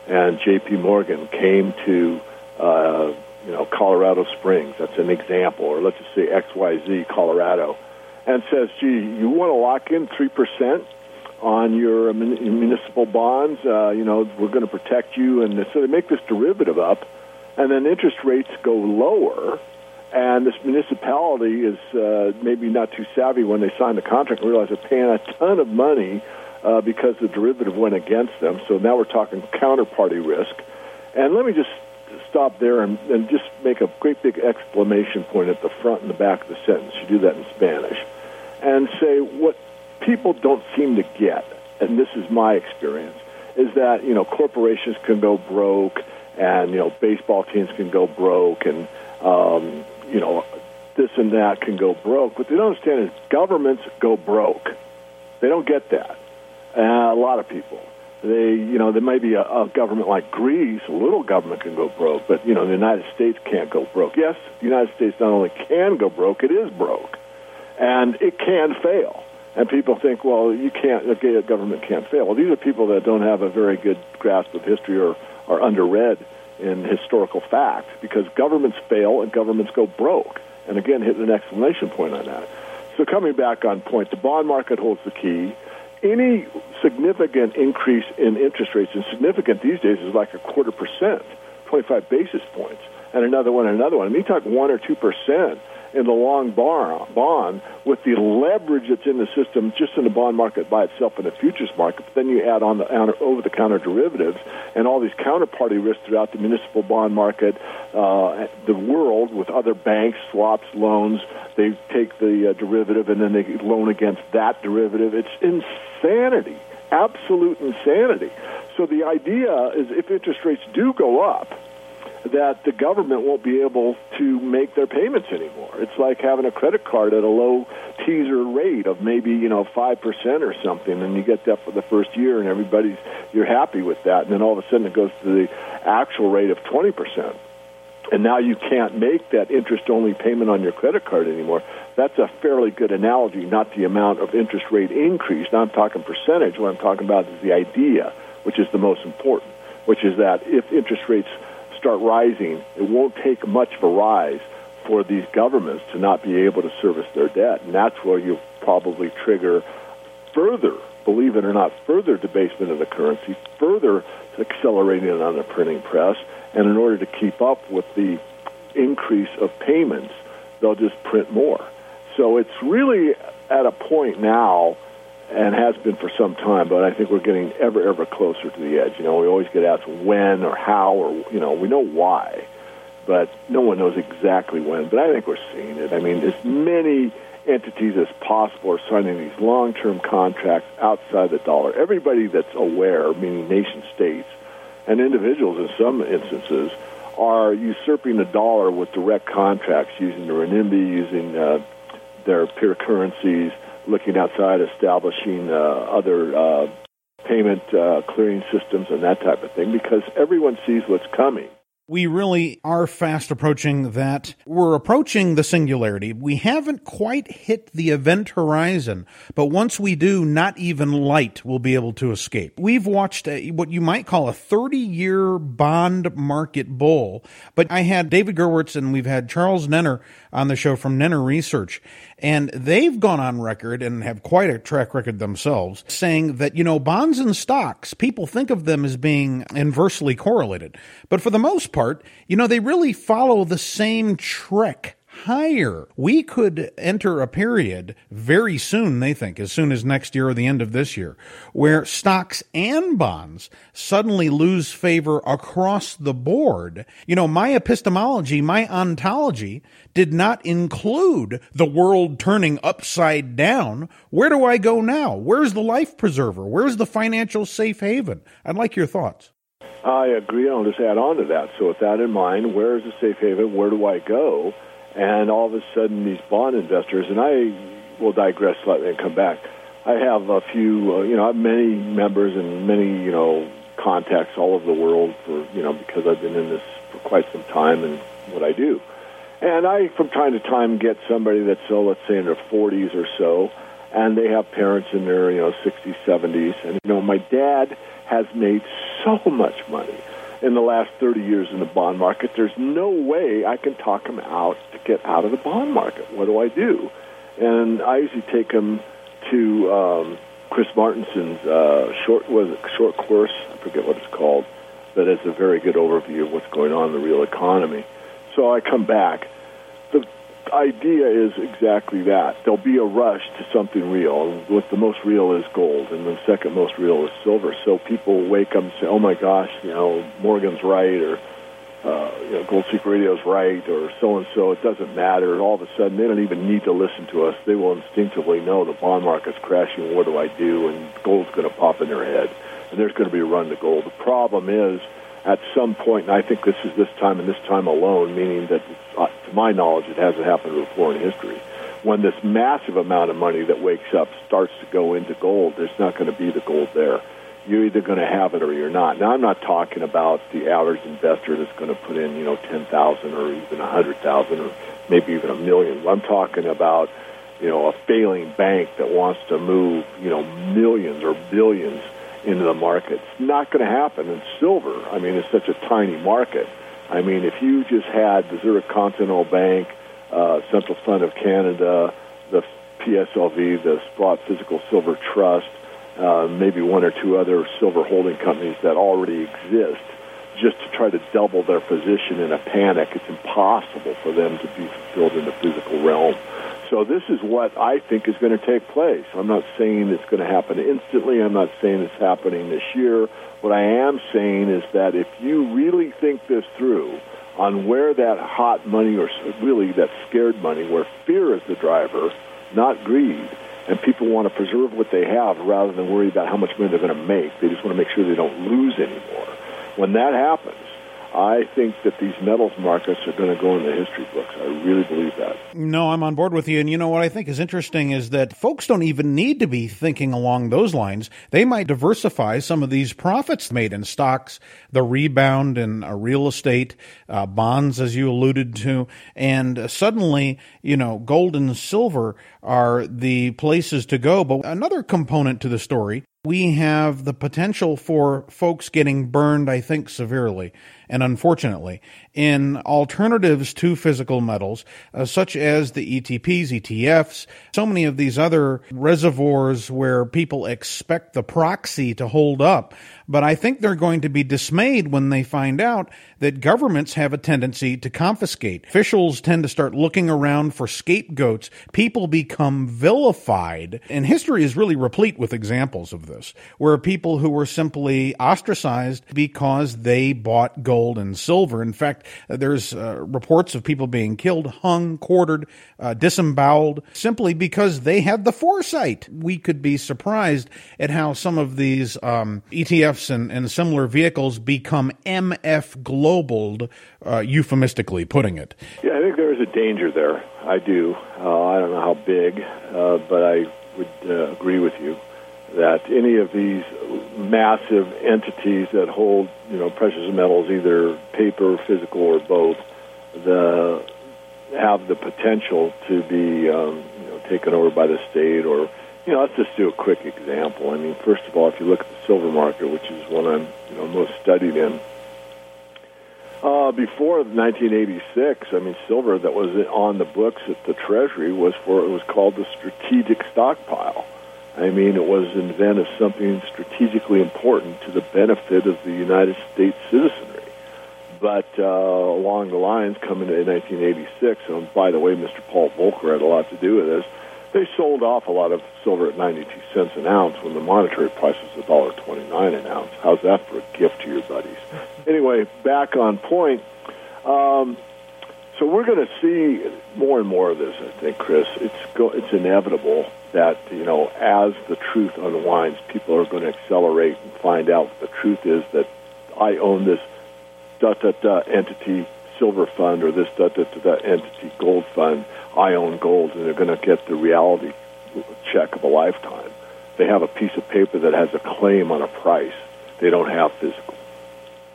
and J.P. Morgan came to Colorado Springs, that's an example, or let's just say XYZ, Colorado, and says, gee, you want to lock in 3% on your municipal bonds, we're going to protect you. And so they make this derivative up, and then interest rates go lower, and this municipality is maybe not too savvy when they sign the contract and realize they're paying a ton of money because the derivative went against them. So now we're talking counterparty risk. And let me just stop there and just make a great big exclamation point at the front and the back of the sentence. You do that in Spanish. And say what people don't seem to get, and this is my experience, is that, corporations can go broke and, baseball teams can go broke and, this and that can go broke. What they don't understand is governments go broke. They don't get that. A lot of people. There may be a government like Greece, a little government can go broke, but, the United States can't go broke. Yes, the United States not only can go broke, it is broke. And it can fail. And people think, well, you can't, a government can't fail. Well, these are people that don't have a very good grasp of history or are underread in historical fact, because governments fail and governments go broke. And again, hit an exclamation point on that. So coming back on point, the bond market holds the key. Any significant increase in interest rates, and significant these days is like 0.25%, 25 basis points, and another one. I mean, you talk 1 or 2% in the long bond with the leverage that's in the system just in the bond market by itself and the futures market. But then you add on the over-the-counter derivatives and all these counterparty risks throughout the municipal bond market, the world with other banks, swaps, loans. They take the derivative and then they loan against that derivative. It's insanity, absolute insanity. So the idea is if interest rates do go up, that the government won't be able to make their payments anymore. It's like having a credit card at a low teaser rate of maybe 5% or something, and you get that for the first year, and you're happy with that, and then all of a sudden it goes to the actual rate of 20%, and now you can't make that interest-only payment on your credit card anymore. That's a fairly good analogy, not the amount of interest rate increase. Now I'm talking percentage. What I'm talking about is the idea, which is the most important, which is that if interest rates start rising, it won't take much of a rise for these governments to not be able to service their debt. And that's where you probably trigger further, believe it or not, further debasement of the currency, further accelerating it on the printing press. And in order to keep up with the increase of payments, they'll just print more. So it's really at a point now, and has been for some time, but I think we're getting ever closer to the edge. We always get asked when or how, or, we know why, but no one knows exactly when. But I think we're seeing it. I mean, as many entities as possible are signing these long-term contracts outside the dollar. Everybody that's aware, meaning nation-states, and individuals in some instances, are usurping the dollar with direct contracts, using the renminbi, using their peer currencies, looking outside, establishing other payment clearing systems and that type of thing, because everyone sees what's coming. We really are fast approaching that. We're approaching the singularity. We haven't quite hit the event horizon, but once we do, not even light will be able to escape. We've watched what you might call a 30-year bond market bull, but I had David Gerwitz and we've had Charles Nenner on the show from Nenner Research, and they've gone on record and have quite a track record themselves saying that, bonds and stocks, people think of them as being inversely correlated. But for the most part, they really follow the same trick higher. We could enter a period very soon, they think, as soon as next year or the end of this year, where stocks and bonds suddenly lose favor across the board. My epistemology, my ontology did not include the world turning upside down. Where do I go now? Where's the life preserver? Where's the financial safe haven? I'd like your thoughts. I agree. I'll just add on to that. So with that in mind, where is the safe haven? Where do I go? And all of a sudden, these bond investors, and I will digress slightly and come back. I have a few, I have many members and many, contacts all over the world because I've been in this for quite some time and what I do. And I, from time to time, get somebody that's, let's say, in their 40s or so, and they have parents in their, 60s, 70s. And, my dad has made so much money in the last 30 years in the bond market. There's no way I can talk them out to get out of the bond market. What do I do? And I usually take them to Chris Martinson's short course. I forget what it's called, but it's a very good overview of what's going on in the real economy. So I come back. The idea is exactly that. There'll be a rush to something real. What the most real is gold, and the second most real is silver. So people wake up and say, "Oh my gosh, Morgan's right," or Gold Seek Radio's right, or so and so. It doesn't matter. And all of a sudden, they don't even need to listen to us. They will instinctively know the bond market's crashing. What do I do? And gold's going to pop in their head, and there's going to be a run to gold. The problem is, at some point, and I think this is this time and this time alone, meaning that, to my knowledge, it hasn't happened before in history, when this massive amount of money that wakes up starts to go into gold, there's not going to be the gold there. You're either going to have it or you're not. Now, I'm not talking about the average investor that's going to put in, 10,000 or even 100,000 or maybe even $1 million. I'm talking about, a failing bank that wants to move, millions or billions into the market. It's not going to happen in silver. I mean, it's such a tiny market. I mean, if you just had the Zurich Continental Bank, Central Fund of Canada, the PSLV, the Sprott Physical Silver Trust, maybe one or two other silver holding companies that already exist, just to try to double their position in a panic, it's impossible for them to be fulfilled in the physical realm. So this is what I think is going to take place. I'm not saying it's going to happen instantly. I'm not saying it's happening this year. What I am saying is that if you really think this through on where that hot money, or really that scared money, where fear is the driver, not greed, and people want to preserve what they have rather than worry about how much money they're going to make. They just want to make sure they don't lose anymore. When that happens, I think that these metals markets are going to go in the history books. I really believe that. No, I'm on board with you. And what I think is interesting is that folks don't even need to be thinking along those lines. They might diversify some of these profits made in stocks, the rebound in real estate, bonds, as you alluded to. And suddenly, gold and silver are the places to go. But another component to the story, we have the potential for folks getting burned, I think, severely and unfortunately, in alternatives to physical metals, such as the ETPs, ETFs, so many of these other reservoirs where people expect the proxy to hold up. But I think they're going to be dismayed when they find out that governments have a tendency to confiscate. Officials tend to start looking around for scapegoats. People become vilified. And history is really replete with examples of this, where people who were simply ostracized because they bought gold and silver. In fact, there's reports of people being killed, hung, quartered, disemboweled, simply because they had the foresight. We could be surprised at how some of these ETFs and similar vehicles become MF globaled, euphemistically putting it. Yeah, I think there is a danger there. I do. I don't know how big, but I would agree with you that any of these massive entities that hold, precious metals, either paper, physical, or both, have the potential to be, taken over by the state. Or, let's just do a quick example. I mean, first of all, if you look at the silver market, which is one I'm, most studied in, before 1986, silver that was on the books at the Treasury was called the strategic stockpile. It was invented as something strategically important to the benefit of the United States citizenry. But along the lines, coming in 1986, and by the way, Mr. Paul Volcker had a lot to do with this, they sold off a lot of silver at 92 cents an ounce when the monetary price was $1.29 an ounce. How's that for a gift to your buddies? Anyway, back on point. So we're going to see more and more of this, I think, Chris. It's inevitable that, as the truth unwinds, people are going to accelerate and find out the truth is that I own this entity silver fund or this entity gold fund. I own gold, and they're going to get the reality check of a lifetime. They have a piece of paper that has a claim on a price. They don't have physical.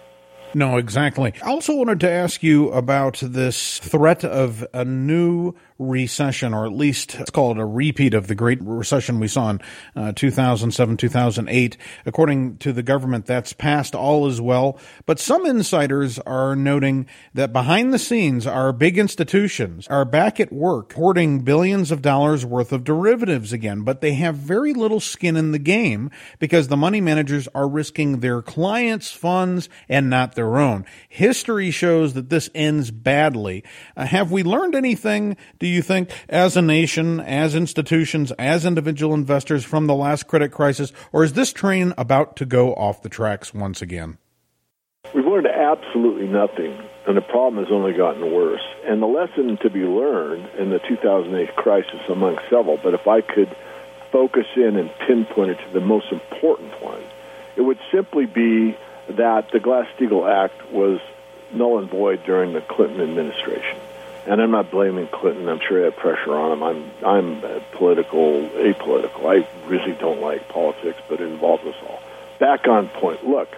No, exactly. I also wanted to ask you about this threat of a new recession, or at least let's call it a repeat of the Great Recession we saw in 2007, 2008. According to the government, that's past. All is well. But some insiders are noting that behind the scenes, our big institutions are back at work hoarding billions of dollars worth of derivatives again, but they have very little skin in the game because the money managers are risking their clients' funds and not their own. History shows that this ends badly. Have we learned anything, do you think, as a nation, as institutions, as individual investors from the last credit crisis, or is this train about to go off the tracks once again? We've learned absolutely nothing, and the problem has only gotten worse. And the lesson to be learned in the 2008 crisis, among several, but if I could focus in and pinpoint it to the most important one, it would simply be that the Glass-Steagall Act was null and void during the Clinton administration. And I'm not blaming Clinton. I'm sure he had pressure on him. I'm apolitical. I really don't like politics, but it involves us all. Back on point. Look,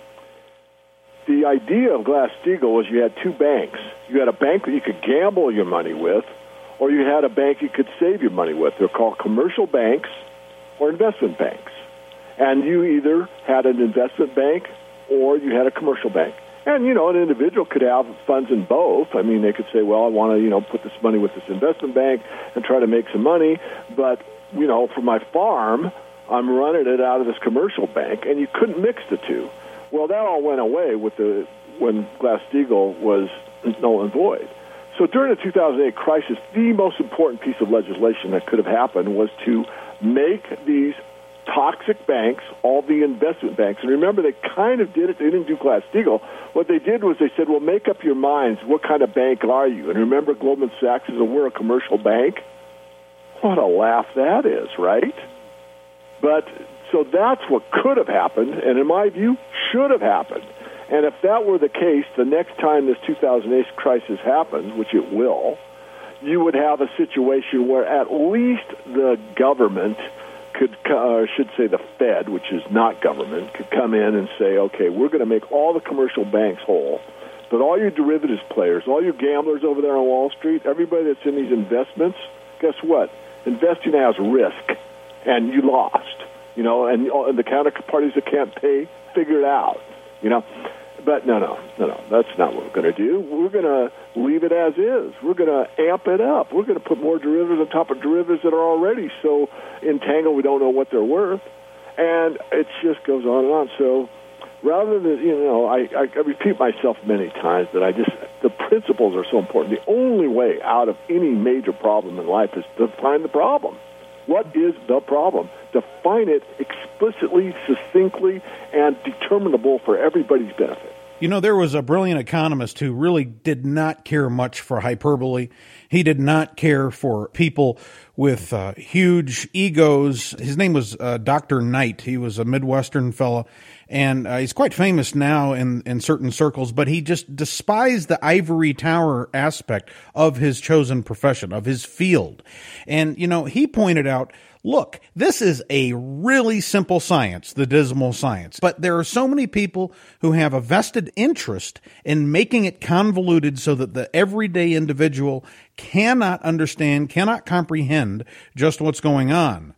the idea of Glass-Steagall was you had two banks. You had a bank that you could gamble your money with, or you had a bank you could save your money with. They're called commercial banks or investment banks. And you either had an investment bank or you had a commercial bank. And, an individual could have funds in both. I mean, they could say, well, I want to, put this money with this investment bank and try to make some money. But, for my farm, I'm running it out of this commercial bank. And you couldn't mix the two. Well, that all went away when Glass-Steagall was null and void. So during the 2008 crisis, the most important piece of legislation that could have happened was to make these toxic banks, all the investment banks. And remember, they kind of did it. They didn't do Glass-Steagall. What they did was they said, well, make up your minds. What kind of bank are you? And remember, Goldman Sachs said, we're a commercial bank. What a laugh that is, right? But so that's what could have happened, and in my view, should have happened. And if that were the case, the next time this 2008 crisis happens, which it will, you would have a situation where at least the government could, should say the Fed, which is not government, could come in and say, okay, we're going to make all the commercial banks whole, but all your derivatives players, all your gamblers over there on Wall Street, everybody that's in these investments, guess what? Investing has risk, and you lost, and the counterparties that can't pay, figure it out, But no, that's not what we're going to do. We're going to leave it as is. We're going to amp it up. We're going to put more derivatives on top of derivatives that are already so entangled we don't know what they're worth. And it just goes on and on. So rather than, I repeat myself many times that the principles are so important. The only way out of any major problem in life is to find the problem. What is the problem? Define it explicitly, succinctly, and determinable for everybody's benefit. There was a brilliant economist who really did not care much for hyperbole. He did not care for people with huge egos. His name was Dr. Knight. He was a Midwestern fellow, and he's quite famous now in certain circles, but he just despised the ivory tower aspect of his chosen profession, of his field. And, he pointed out, look, this is a really simple science, the dismal science, but there are so many people who have a vested interest in making it convoluted so that the everyday individual cannot understand, cannot comprehend just what's going on.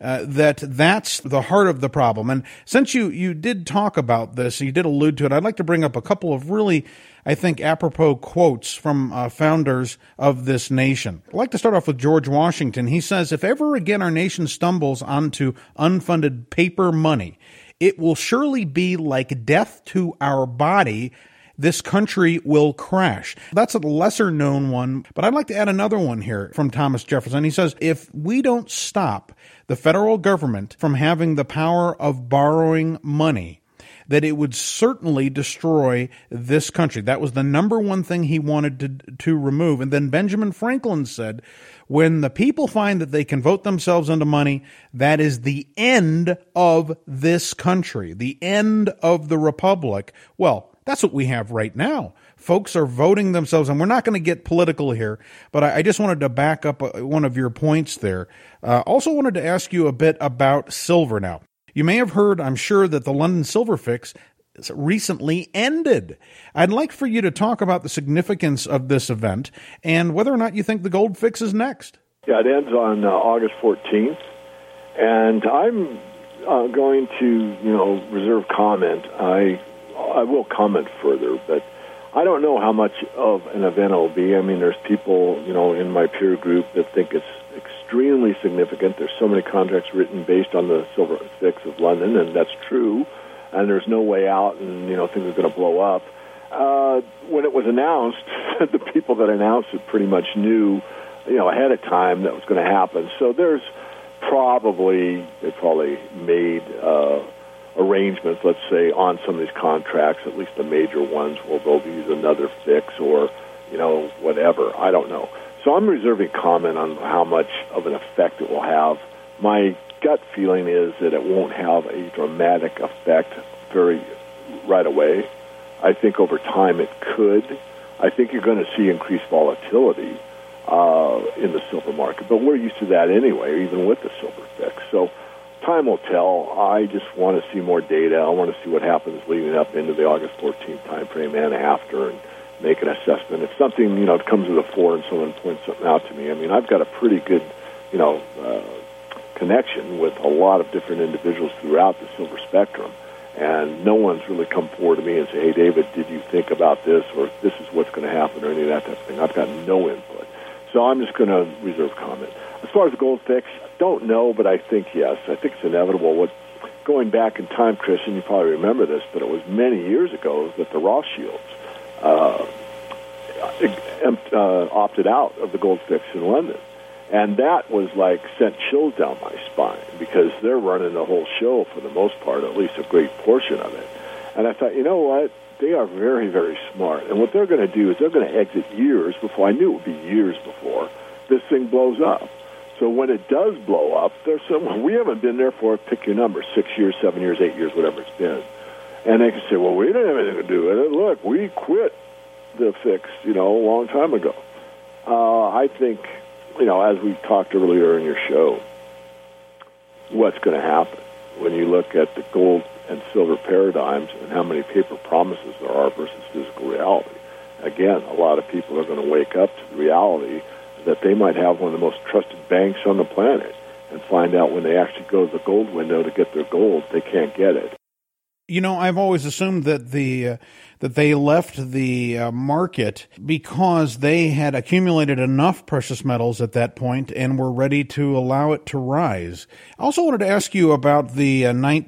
That's the heart of the problem. And since you did talk about this, you did allude to it, I'd like to bring up a couple of really, I think, apropos quotes from founders of this nation. I'd like to start off with George Washington. He says, if ever again our nation stumbles onto unfunded paper money, it will surely be like death to our body. This country will crash. That's a lesser known one, but I'd like to add another one here from Thomas Jefferson. He says, if we don't stop the federal government from having the power of borrowing money, that it would certainly destroy this country. That was the number one thing he wanted to remove. And then Benjamin Franklin said, when the people find that they can vote themselves into money, that is the end of this country, the end of the republic. Well, that's what we have right now. Folks are voting themselves, and we're not going to get political here, but I just wanted to back up one of your points there. Also wanted to ask you a bit about silver now. You may have heard, I'm sure, that the London Silver Fix recently ended. I'd like for you to talk about the significance of this event and whether or not you think the gold fix is next. Yeah, it ends on August 14th, and I'm going to, reserve comment. I will comment further, but I don't know how much of an event it will be. I mean, there's people, in my peer group that think it's extremely significant. There's so many contracts written based on the silver fix of London, and that's true. And there's no way out, and, things are going to blow up. When it was announced, the people that announced it pretty much knew, ahead of time that was going to happen. So they probably made arrangements, let's say, on some of these contracts, at least the major ones, where they'll use another fix or, whatever. I don't know. So I'm reserving comment on how much of an effect it will have. My gut feeling is that it won't have a dramatic effect right away. I think over time it could. I think you're going to see increased volatility in the silver market, but we're used to that anyway, even with the silver fix. So time will tell. I just want to see more data. I want to see what happens leading up into the August 14th time frame and after, and make an assessment. If something comes to the fore and someone points something out to me, I mean, I've got a pretty good connection with a lot of different individuals throughout the silver spectrum, and no one's really come forward to me and say, "Hey, David, did you think about this?" or "This is what's going to happen," or any of that type of thing. I've got no input. So I'm just going to reserve comment. As far as the gold fix, I don't know, but I think yes. I think it's inevitable. Going back in time, Chris, and you probably remember this, but it was many years ago that the Rothschilds opted out of the gold fix in London. And that was sent chills down my spine, because they're running the whole show for the most part, at least a great portion of it. And I thought, you know what? They are very, very smart. And what they're going to do is they're going to exit years before, I knew it would be years before, this thing blows up. So when it does blow up, we haven't been there for, pick your number, 6 years, 7 years, 8 years, whatever it's been. And they can say, well, we didn't have anything to do with it. Look, we quit the fix, a long time ago. I think, as we talked earlier in your show, what's going to happen when you look at the gold and silver paradigms and how many paper promises there are versus physical reality. Again, a lot of people are going to wake up to the reality that they might have one of the most trusted banks on the planet and find out when they actually go to the gold window to get their gold, they can't get it. I've always assumed that that they left the market because they had accumulated enough precious metals at that point and were ready to allow it to rise. I also wanted to ask you about the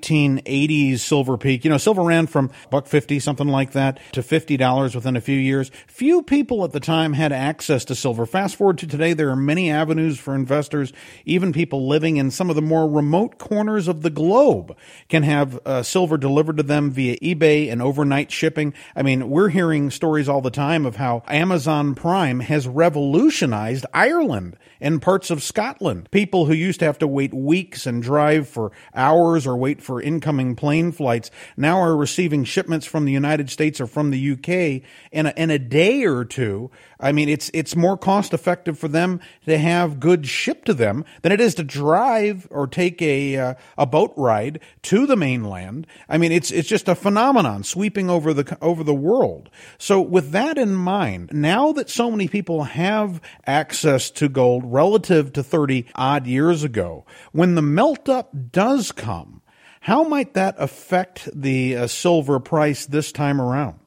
1980s silver peak. Silver ran from $1.50, something like that, to $50 within a few years. Few people at the time had access to silver. Fast forward to today, there are many avenues for investors. Even people living in some of the more remote corners of the globe can have silver delivered to them via eBay and overnight shipping. I mean, we're hearing stories all the time of how Amazon Prime has revolutionized Ireland and parts of Scotland. People who used to have to wait weeks and drive for hours or wait for incoming plane flights now are receiving shipments from the United States or from the UK in a day or two. I mean, it's more cost effective for them to have goods shipped to them than it is to drive or take a boat ride to the mainland. I mean, it's just a phenomenon sweeping over the world. So with that in mind, now that so many people have access to gold relative to 30 odd years ago, when the melt up does come, how might that affect the silver price this time around?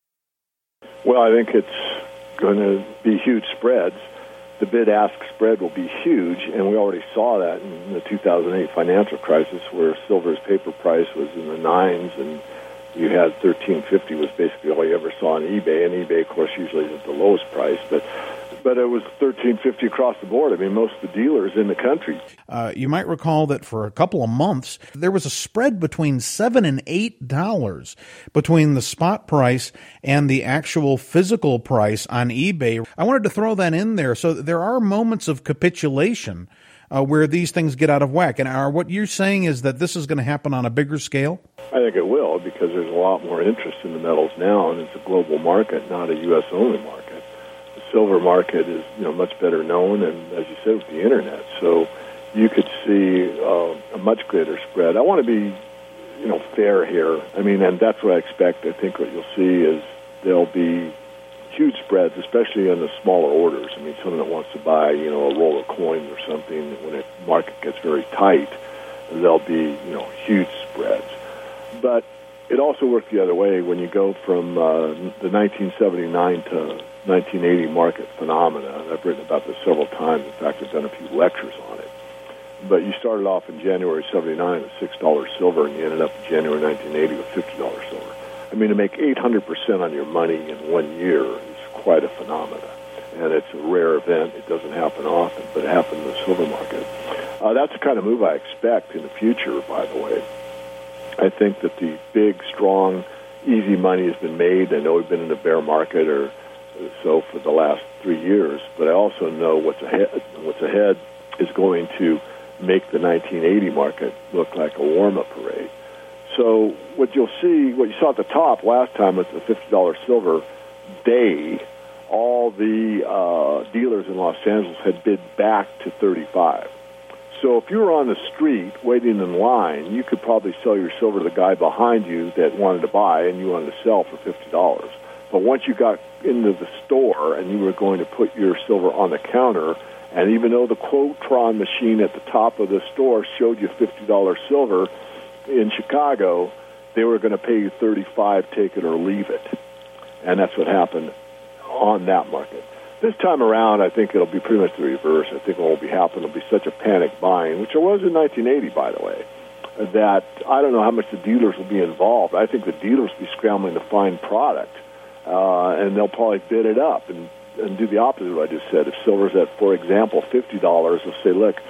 Well, I think it's going to be huge spreads. The bid-ask spread will be huge, and we already saw that in the 2008 financial crisis, where silver's paper price was in the nines, and you had $13.50 was basically all you ever saw on eBay, and eBay, of course, usually is the lowest price, but it was $13.50 across the board. I mean, most of the dealers in the country. You might recall that for a couple of months, there was a spread between $7 and $8 between the spot price and the actual physical price on eBay. I wanted to throw that in there. So there are moments of capitulation where these things get out of whack. And what you're saying is that this is going to happen on a bigger scale? I think it will, because there's a lot more interest in the metals now, and it's a global market, not a U.S.-only market. Silver market is much better known, and as you said, with the internet, so you could see a much greater spread. I want to be fair here. I mean, and that's what I expect. I think what you'll see is there'll be huge spreads, especially on the smaller orders. I mean, someone that wants to buy, a roll of coins or something, when the market gets very tight, there'll be, huge spreads. But it also worked the other way when you go from the 1979 to 1980 market phenomena. And I've written about this several times. In fact, I've done a few lectures on it. But you started off in January 79 with $6 silver, and you ended up in January 1980 with $50 silver. I mean, to make 800% on your money in 1 year is quite a phenomenon. And it's a rare event. It doesn't happen often, but it happened in the silver market. That's the kind of move I expect in the future, by the way. I think that the big, strong, easy money has been made. I know we've been in a bear market or so for the last 3 years, but I also know what's ahead. What's ahead is going to make the 1980 market look like a warm-up parade. So what you'll see, what you saw at the top last time with the $50 silver day, all the dealers in Los Angeles had bid back to 35. So if you were on the street waiting in line, you could probably sell your silver to the guy behind you that wanted to buy and you wanted to sell for $50. But once you got into the store and you were going to put your silver on the counter, and even though the Quotron machine at the top of the store showed you $50 silver in Chicago, they were going to pay you $35, take it or leave it. And that's what happened on that market. This time around, I think it'll be pretty much the reverse. I think what will be happening will be such a panic buying, which it was in 1980, by the way, that I don't know how much the dealers will be involved. I think the dealers will be scrambling to find product, and they'll probably bid it up and do the opposite of what I just said. If silver's at, for example, $50, they'll say, look,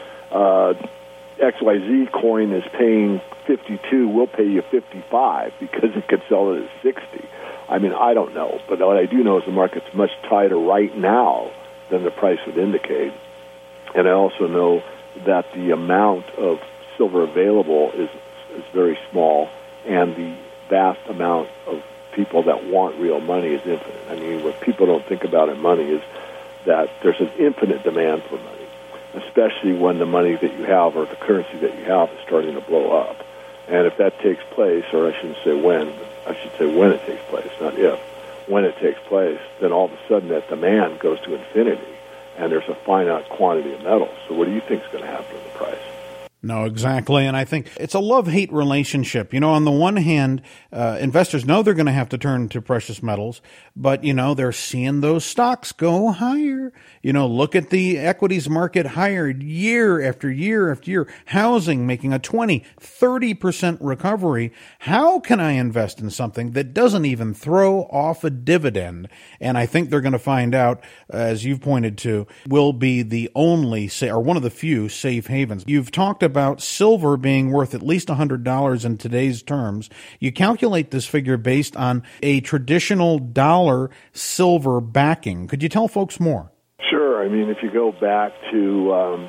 XYZ coin is paying 52, we'll pay you 55 because it could sell it at 60. I mean, I don't know, but what I do know is the market's much tighter right now than the price would indicate. And I also know that the amount of silver available is very small, and the vast amount of people that want real money is infinite. I mean, what people don't think about in money is that there's an infinite demand for money, especially when the money that you have or the currency that you have is starting to blow up. And if that takes place, or I shouldn't say when, I should say when it takes place, not if, when it takes place, then all of a sudden that demand goes to infinity, and there's a finite quantity of metals. So what do you think is going to happen in the price? No, exactly. And I think it's a love-hate relationship. On the one hand, investors know they're going to have to turn to precious metals, but, they're seeing those stocks go higher. Look at the equities market higher year after year after year. Housing making a 20, 30% recovery. How can I invest in something that doesn't even throw off a dividend? And I think they're going to find out, as you've pointed to, will be the only, or one of the few safe havens. You've talked about silver being worth at least $100 in today's terms. You calculate this figure based on a traditional dollar silver backing. Could you tell folks more? Sure. I mean, if you go back to,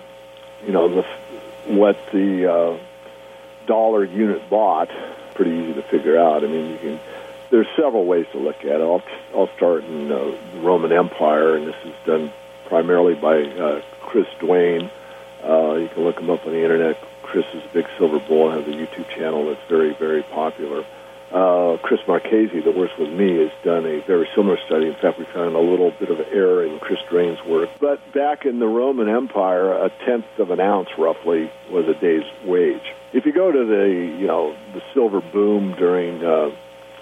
what the dollar unit bought, pretty easy to figure out. I mean, there's several ways to look at it. I'll start in the Roman Empire, and this is done primarily by Chris Duane. You can look him up on the internet. Chris is a big silver bull and has a YouTube channel that's very, very popular. Chris Marchese, that works with me, has done a very similar study. In fact, we found a little bit of error in Chris Duane's work. But back in the Roman Empire, a tenth of an ounce, roughly, was a day's wage. If you go to the silver boom during the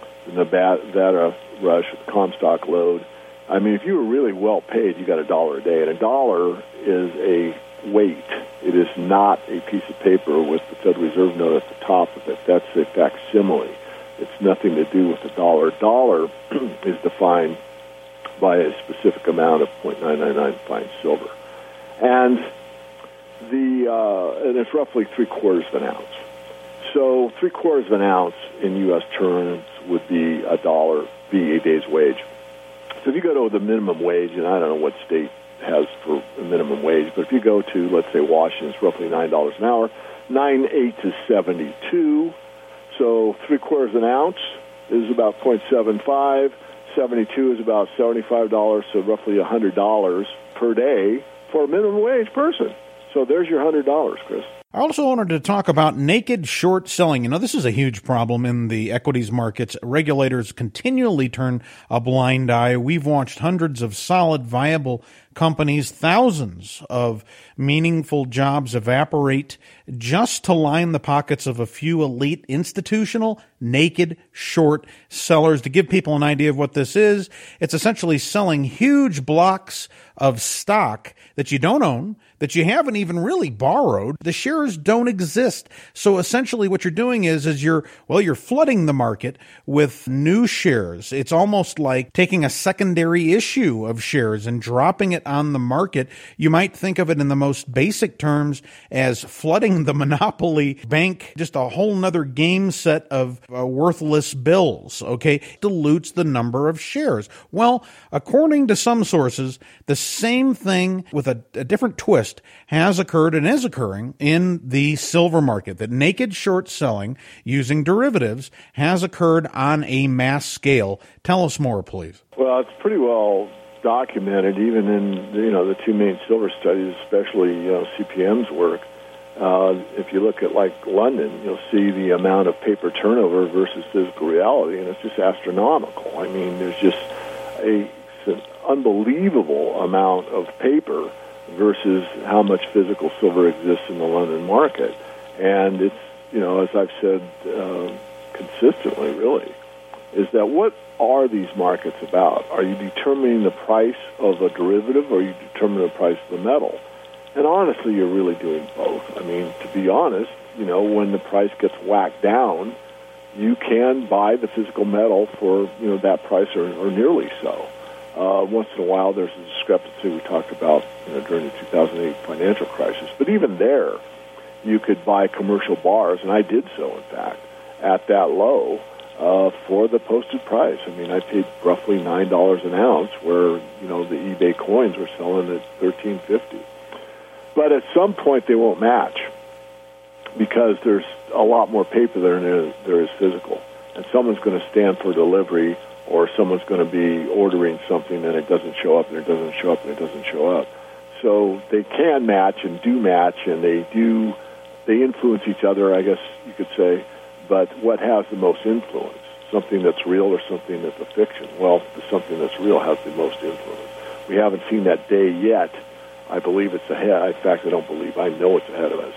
Nevada rush, the Comstock lode, I mean, if you were really well paid, you got $1 a day. And $1 is a weight. It is not a piece of paper with the Federal Reserve note at the top of it. That's a facsimile. It's nothing to do with the dollar. Dollar is defined by a specific amount of 0.999 fine silver. And and it's roughly 3/4 of an ounce. So 3/4 of an ounce in U.S. terms would be $1, be a day's wage. So if you go to the minimum wage, and I don't know what state has for a minimum wage, but if you go to, let's say, Washington, it's roughly $9 an hour. 9/8 is 72. So 3/4 an ounce is about 0.75. 72 is about $75, so roughly $100 per day for a minimum wage person. So there's your $100, Chris. I also wanted to talk about naked short selling. This is a huge problem in the equities markets. Regulators continually turn a blind eye. We've watched hundreds of solid, viable companies, thousands of meaningful jobs evaporate just to line the pockets of a few elite institutional naked short sellers. To give people an idea of what this is, it's essentially selling huge blocks of stock that you don't own, that you haven't even really borrowed. The shares don't exist. So essentially what you're doing is you're flooding the market with new shares. It's almost like taking a secondary issue of shares and dropping it on the market. You might think of it in the most basic terms as flooding the monopoly bank, just a whole nother game set of worthless bills, okay? Dilutes the number of shares. Well, according to some sources, the same thing with a different twist has occurred and is occurring in the silver market. That naked short selling using derivatives has occurred on a mass scale. Tell us more, please. Well, it's pretty well documented, even in the two main silver studies, especially CPM's work. If you look at like London, you'll see the amount of paper turnover versus physical reality, and it's just astronomical. I mean, there's just an unbelievable amount of paper versus how much physical silver exists in the London market. And it's, as I've said consistently, really, is that what are these markets about? Are you determining the price of a derivative, or are you determining the price of the metal? And honestly, you're really doing both. I mean, to be honest, when the price gets whacked down, you can buy the physical metal for, that price or nearly so. Once in a while, there's a discrepancy we talked about during the 2008 financial crisis. But even there, you could buy commercial bars, and I did so, in fact, at that low for the posted price. I mean, I paid roughly $9 an ounce, where the eBay coins were selling at $13.50. But at some point, they won't match because there's a lot more paper than there is physical, and someone's going to stand for delivery, or someone's going to be ordering something and it doesn't show up, and it doesn't show up, and it doesn't show up. So they can match and do match, and they influence each other, I guess you could say. But what has the most influence? Something that's real or something that's a fiction? Well, something that's real has the most influence. We haven't seen that day yet. I believe it's ahead. In fact, I don't believe. I know it's ahead of us.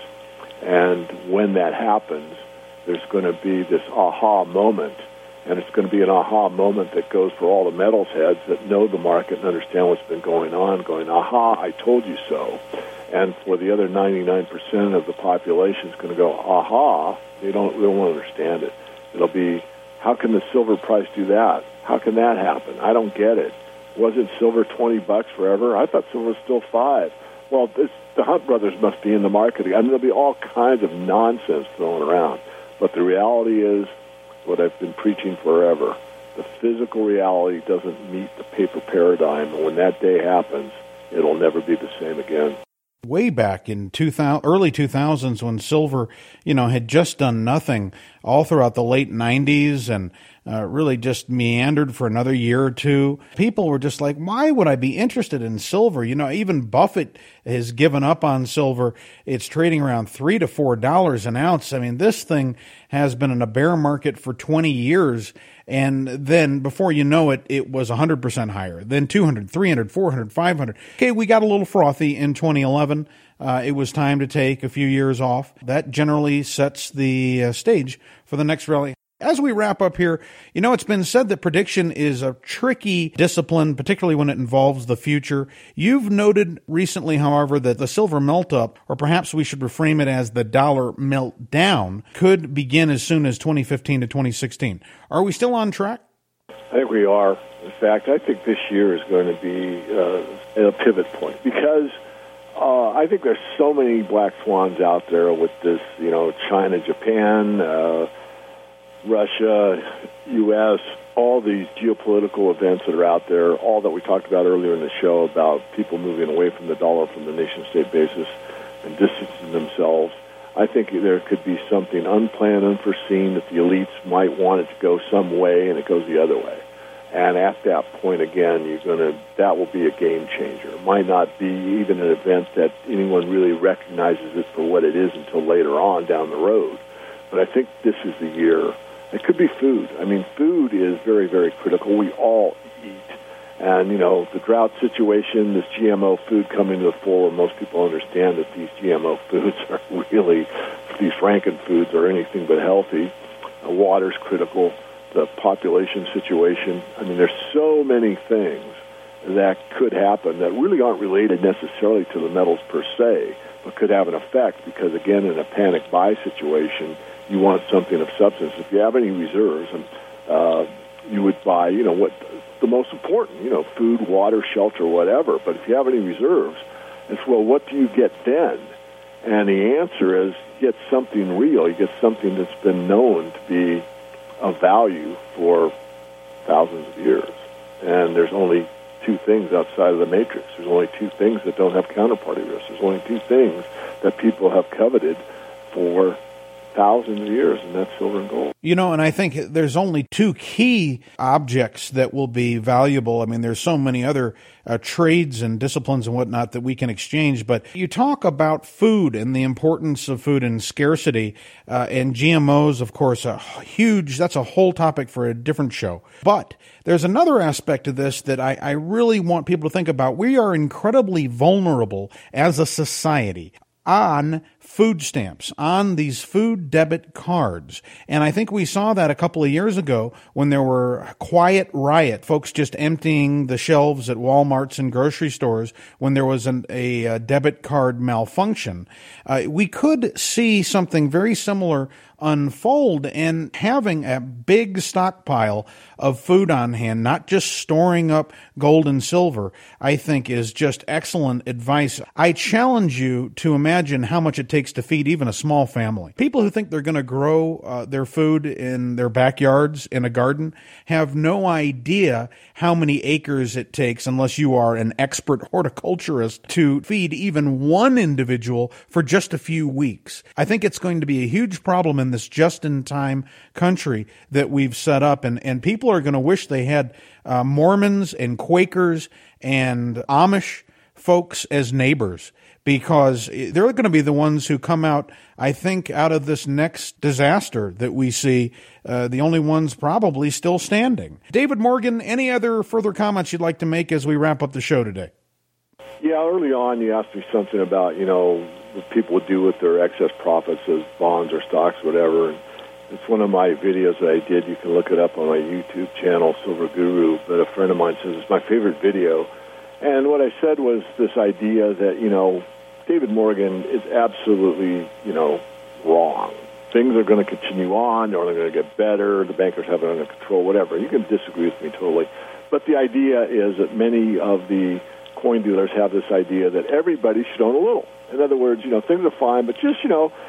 And when that happens, there's going to be this aha moment. And it's going to be an aha moment that goes for all the metals heads that know the market and understand what's been going on, going, aha, I told you so. And for the other 99% of the population, it's going to go, aha, they don't understand it. It'll be, how can the silver price do that? How can that happen? I don't get it. Wasn't silver $20 forever? I thought silver was still $5. Well, the Hunt brothers must be in the market. I mean, there'll be all kinds of nonsense thrown around. But the reality is, what I've been preaching forever, the physical reality doesn't meet the paper paradigm, and when that day happens, it'll never be the same again. Way back in early 2000s, when silver, had just done nothing all throughout the late 90s and really just meandered for another year or two, people were just like, why would I be interested in silver? Even Buffett has given up on silver. It's trading around $3 to $4 an ounce. I mean, this thing has been in a bear market for 20 years. And then before you know it, it was 100% higher, then 200, 300, 400, 500. Okay, we got a little frothy in 2011. It was time to take a few years off. That generally sets the stage for the next rally. As we wrap up here, it's been said that prediction is a tricky discipline, particularly when it involves the future. You've noted recently, however, that the silver melt-up, or perhaps we should reframe it as the dollar meltdown, could begin as soon as 2015 to 2016. Are we still on track? I think we are. In fact, I think this year is going to be a pivot point because I think there's so many black swans out there with this, China, Japan, Russia, U.S., all these geopolitical events that are out there, all that we talked about earlier in the show about people moving away from the dollar from the nation-state basis and distancing themselves. I think there could be something unplanned, unforeseen, that the elites might want it to go some way, and it goes the other way. And at that point, again, that will be a game changer. It might not be even an event that anyone really recognizes it for what it is until later on down the road. But I think this is the year. It could be food. I mean, food is very, very critical. We all eat. And, the drought situation, this GMO food coming to the fore, most people understand that these GMO foods are really, these frankenfoods are anything but healthy. Water's critical. The population situation. I mean, there's so many things that could happen that really aren't related necessarily to the metals per se, but could have an effect because, again, in a panic buy situation, you want something of substance. If you have any reserves, you would buy, what the most important, food, water, shelter, whatever. But if you have any reserves, it's, well, what do you get then? And the answer is you get something real. You get something that's been known to be of value for thousands of years. And there's only two things outside of the matrix. There's only two things that don't have counterparty risk. There's only two things that people have coveted for thousands of years, and that's silver and gold. And I think there's only two key objects that will be valuable. I mean, there's so many other trades and disciplines and whatnot that we can exchange, but you talk about food and the importance of food and scarcity, and GMOs, of course, that's a whole topic for a different show. But there's another aspect of this that I really want people to think about. We are incredibly vulnerable as a society on food stamps, on these food debit cards. And I think we saw that a couple of years ago when there were quiet riot, folks just emptying the shelves at Walmarts and grocery stores when there was a debit card malfunction. We could see something very similar unfold, and having a big stockpile of food on hand, not just storing up gold and silver, I think is just excellent advice. I challenge you to imagine how much it takes to feed even a small family. People who think they're going to grow their food in their backyards in a garden have no idea how many acres it takes, unless you are an expert horticulturist, to feed even one individual for just a few weeks. I think it's going to be a huge problem in this just-in-time country that we've set up, and people are going to wish they had Mormons and Quakers and Amish folks as neighbors, because they're going to be the ones who come out, I think, out of this next disaster that we see, the only ones probably still standing. David Morgan, any other further comments you'd like to make as we wrap up the show today? Yeah, early on you asked me something about, what people would do with their excess profits as bonds or stocks, whatever. And it's one of my videos that I did. You can look it up on my YouTube channel, Silver Guru. But a friend of mine says it's my favorite video. And what I said was this idea that, David Morgan is absolutely, wrong. Things are going to continue on, or they're going to get better, the bankers have it under control, whatever. You can disagree with me totally. But the idea is that many of the coin dealers have this idea that everybody should own a little. In other words, things are fine, but just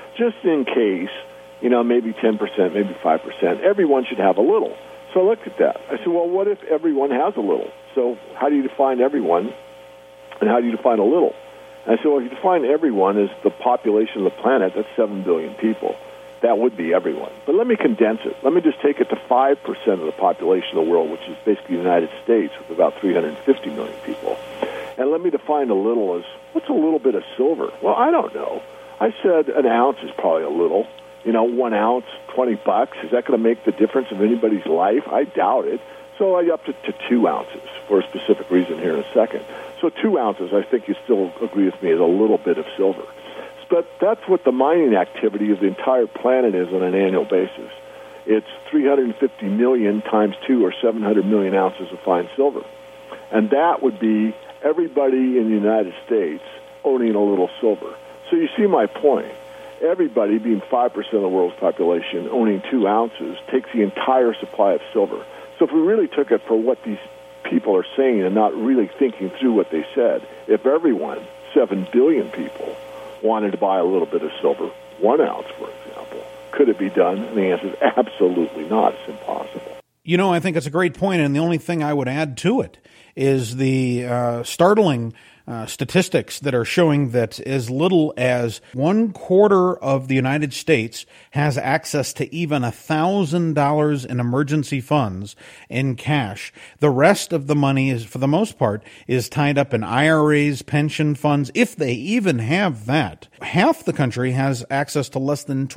in case, maybe 10%, maybe 5%, everyone should have a little. So I looked at that. I said, well, what if everyone has a little? So how do you define everyone, and how do you define a little? And I said, well, if you define everyone as the population of the planet, that's 7 billion people. That would be everyone. But let me condense it. Let me just take it to 5% of the population of the world, which is basically the United States, with about 350 million people. And let me define a little as, what's a little bit of silver? Well, I don't know. I said an ounce is probably a little. 1 ounce, $20. Is that going to make the difference of anybody's life? I doubt it. So I upped it to 2 ounces for a specific reason here in a second. So 2 ounces, I think you still agree with me, is a little bit of silver. But that's what the mining activity of the entire planet is on an annual basis. It's 350 million times 2, or 700 million ounces of fine silver. And that would be everybody in the United States owning a little silver. So you see my point. Everybody, being 5% of the world's population, owning 2 ounces, takes the entire supply of silver. So if we really took it for what these people are saying and not really thinking through what they said, if everyone, 7 billion people, wanted to buy a little bit of silver, 1 ounce, for example, could it be done? And the answer is absolutely not. It's impossible. I think it's a great point, and the only thing I would add to it is the startling statistics that are showing that as little as 1/4 of the United States has access to even $1,000 in emergency funds in cash. The rest of the money is, for the most part, is tied up in IRAs, pension funds, if they even have that. Half the country has access to less than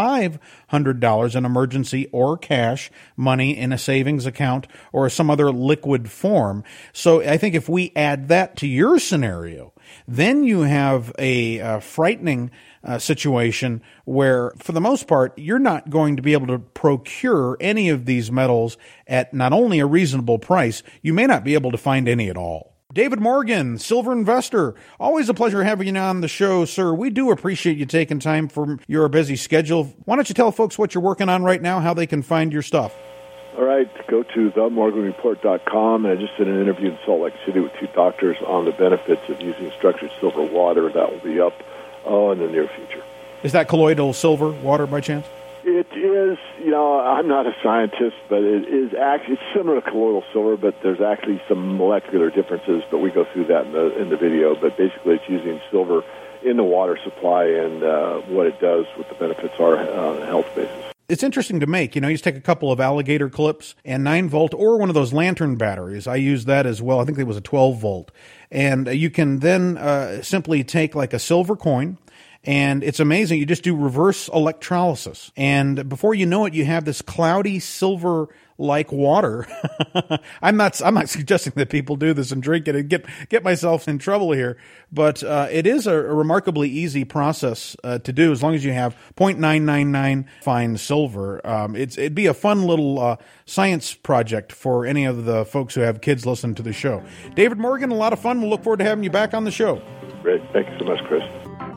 $2,500 in emergency or cash money in a savings account or some other liquid form. So I think if we add that to your scenario, then you have a frightening situation where, for the most part, you're not going to be able to procure any of these metals at not only a reasonable price, you may not be able to find any at all. David Morgan, silver investor. Always a pleasure having you on the show, sir. We do appreciate you taking time from your busy schedule. Why don't you tell folks what you're working on right now, how they can find your stuff? All right, go to themorganreport.com. I just did an interview in Salt Lake City with 2 doctors on the benefits of using structured silver water. That will be up in the near future. Is that colloidal silver water by chance? It is, I'm not a scientist, but it is actually, it's similar to colloidal silver, but there's actually some molecular differences, but we go through that in the video. But basically it's using silver in the water supply and what it does, what the benefits are on a health basis. It's interesting to make. You just take a couple of alligator clips and 9-volt or one of those lantern batteries. I use that as well. I think it was a 12-volt. And you can then simply take like a silver coin, and it's amazing. You just do reverse electrolysis. And before you know it, you have this cloudy silver-like water. I'm not suggesting that people do this and drink it and get myself in trouble here. But it is a remarkably easy process to do as long as you have 0.999 fine silver. It'd be a fun little science project for any of the folks who have kids listening to the show. David Morgan, a lot of fun. We'll look forward to having you back on the show. Great. Thank you so much, Chris.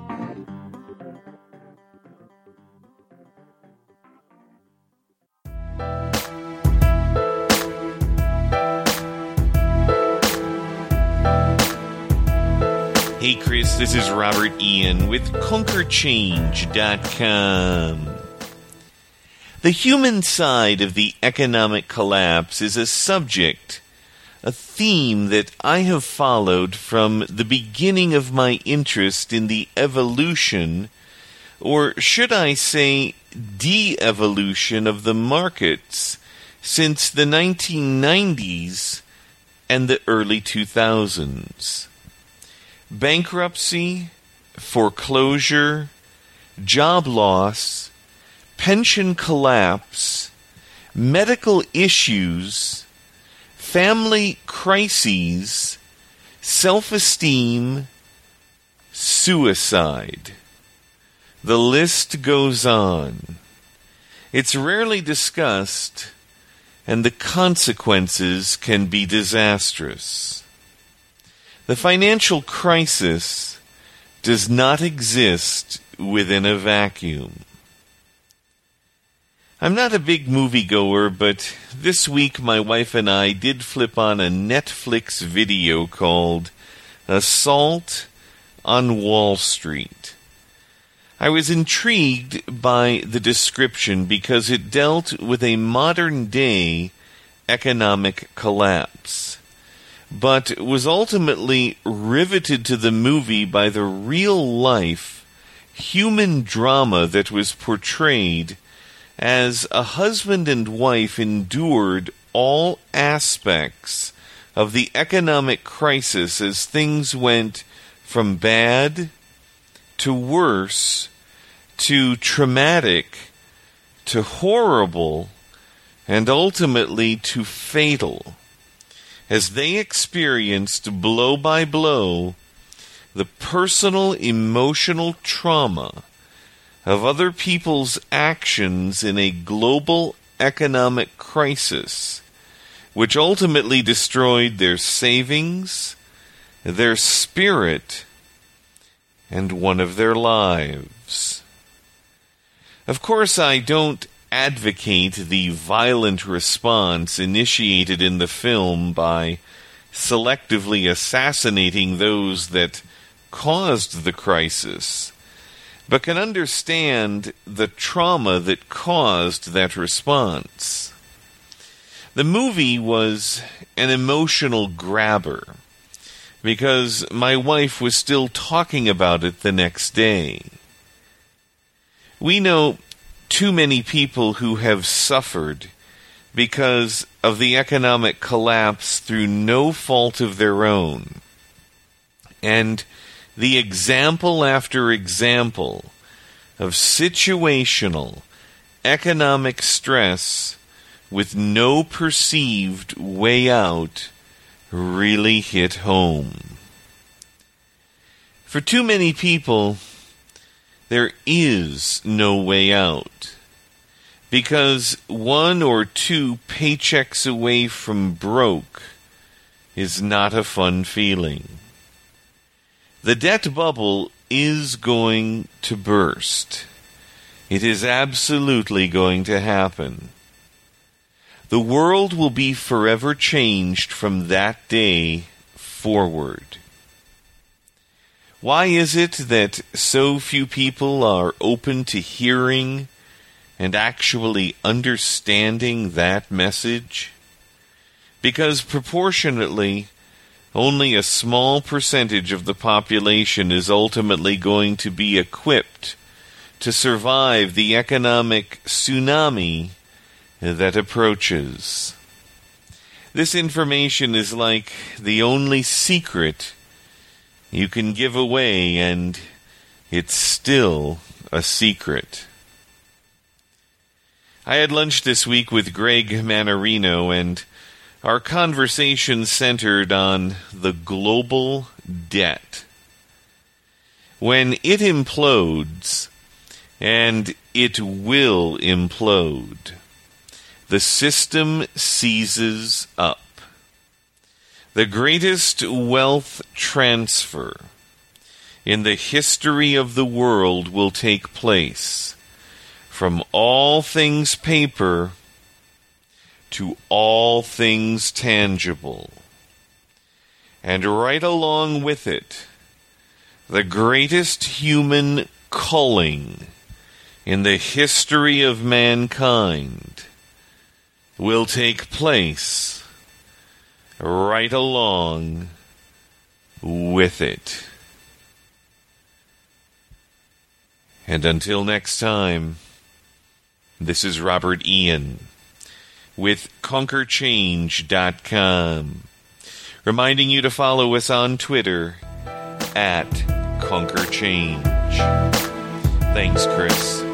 Hey Chris, this is Robert Ian with ConquerChange.com. The human side of the economic collapse is a subject, a theme that I have followed from the beginning of my interest in the evolution, or should I say de-evolution of the markets since the 1990s and the early 2000s. Bankruptcy, foreclosure, job loss, pension collapse, medical issues, family crises, self-esteem, suicide. The list goes on. It's rarely discussed, and the consequences can be disastrous. The financial crisis does not exist within a vacuum. I'm not a big moviegoer, but this week my wife and I did flip on a Netflix video called Assault on Wall Street. I was intrigued by the description because it dealt with a modern-day economic collapse, but was ultimately riveted to the movie by the real-life human drama that was portrayed as a husband and wife endured all aspects of the economic crisis as things went from bad to worse to traumatic to horrible and ultimately to fatal, as they experienced blow by blow the personal emotional trauma of other people's actions in a global economic crisis, which ultimately destroyed their savings, their spirit, and one of their lives. Of course, I don't advocate the violent response initiated in the film by selectively assassinating those that caused the crisis, but can understand the trauma that caused that response. The movie was an emotional grabber, because my wife was still talking about it the next day. We know too many people who have suffered because of the economic collapse through no fault of their own. And the example after example of situational economic stress with no perceived way out really hit home. For too many people, there is no way out, because 1 or 2 paychecks away from broke is not a fun feeling. The debt bubble is going to burst. It is absolutely going to happen. The world will be forever changed from that day forward. Why is it that so few people are open to hearing and actually understanding that message? Because proportionately, only a small percentage of the population is ultimately going to be equipped to survive the economic tsunami that approaches. This information is like the only secret you can give away, and it's still a secret. I had lunch this week with Greg Manarino, and our conversation centered on the global debt. When it implodes, and it will implode, the system seizes up. The greatest wealth transfer in the history of the world will take place, from all things paper to all things tangible. And right along with it, the greatest human culling in the history of mankind will take place right along with it. And until next time, this is Robert Ian with ConquerChange.com, reminding you to follow us on Twitter @ConquerChange. Thanks, Chris.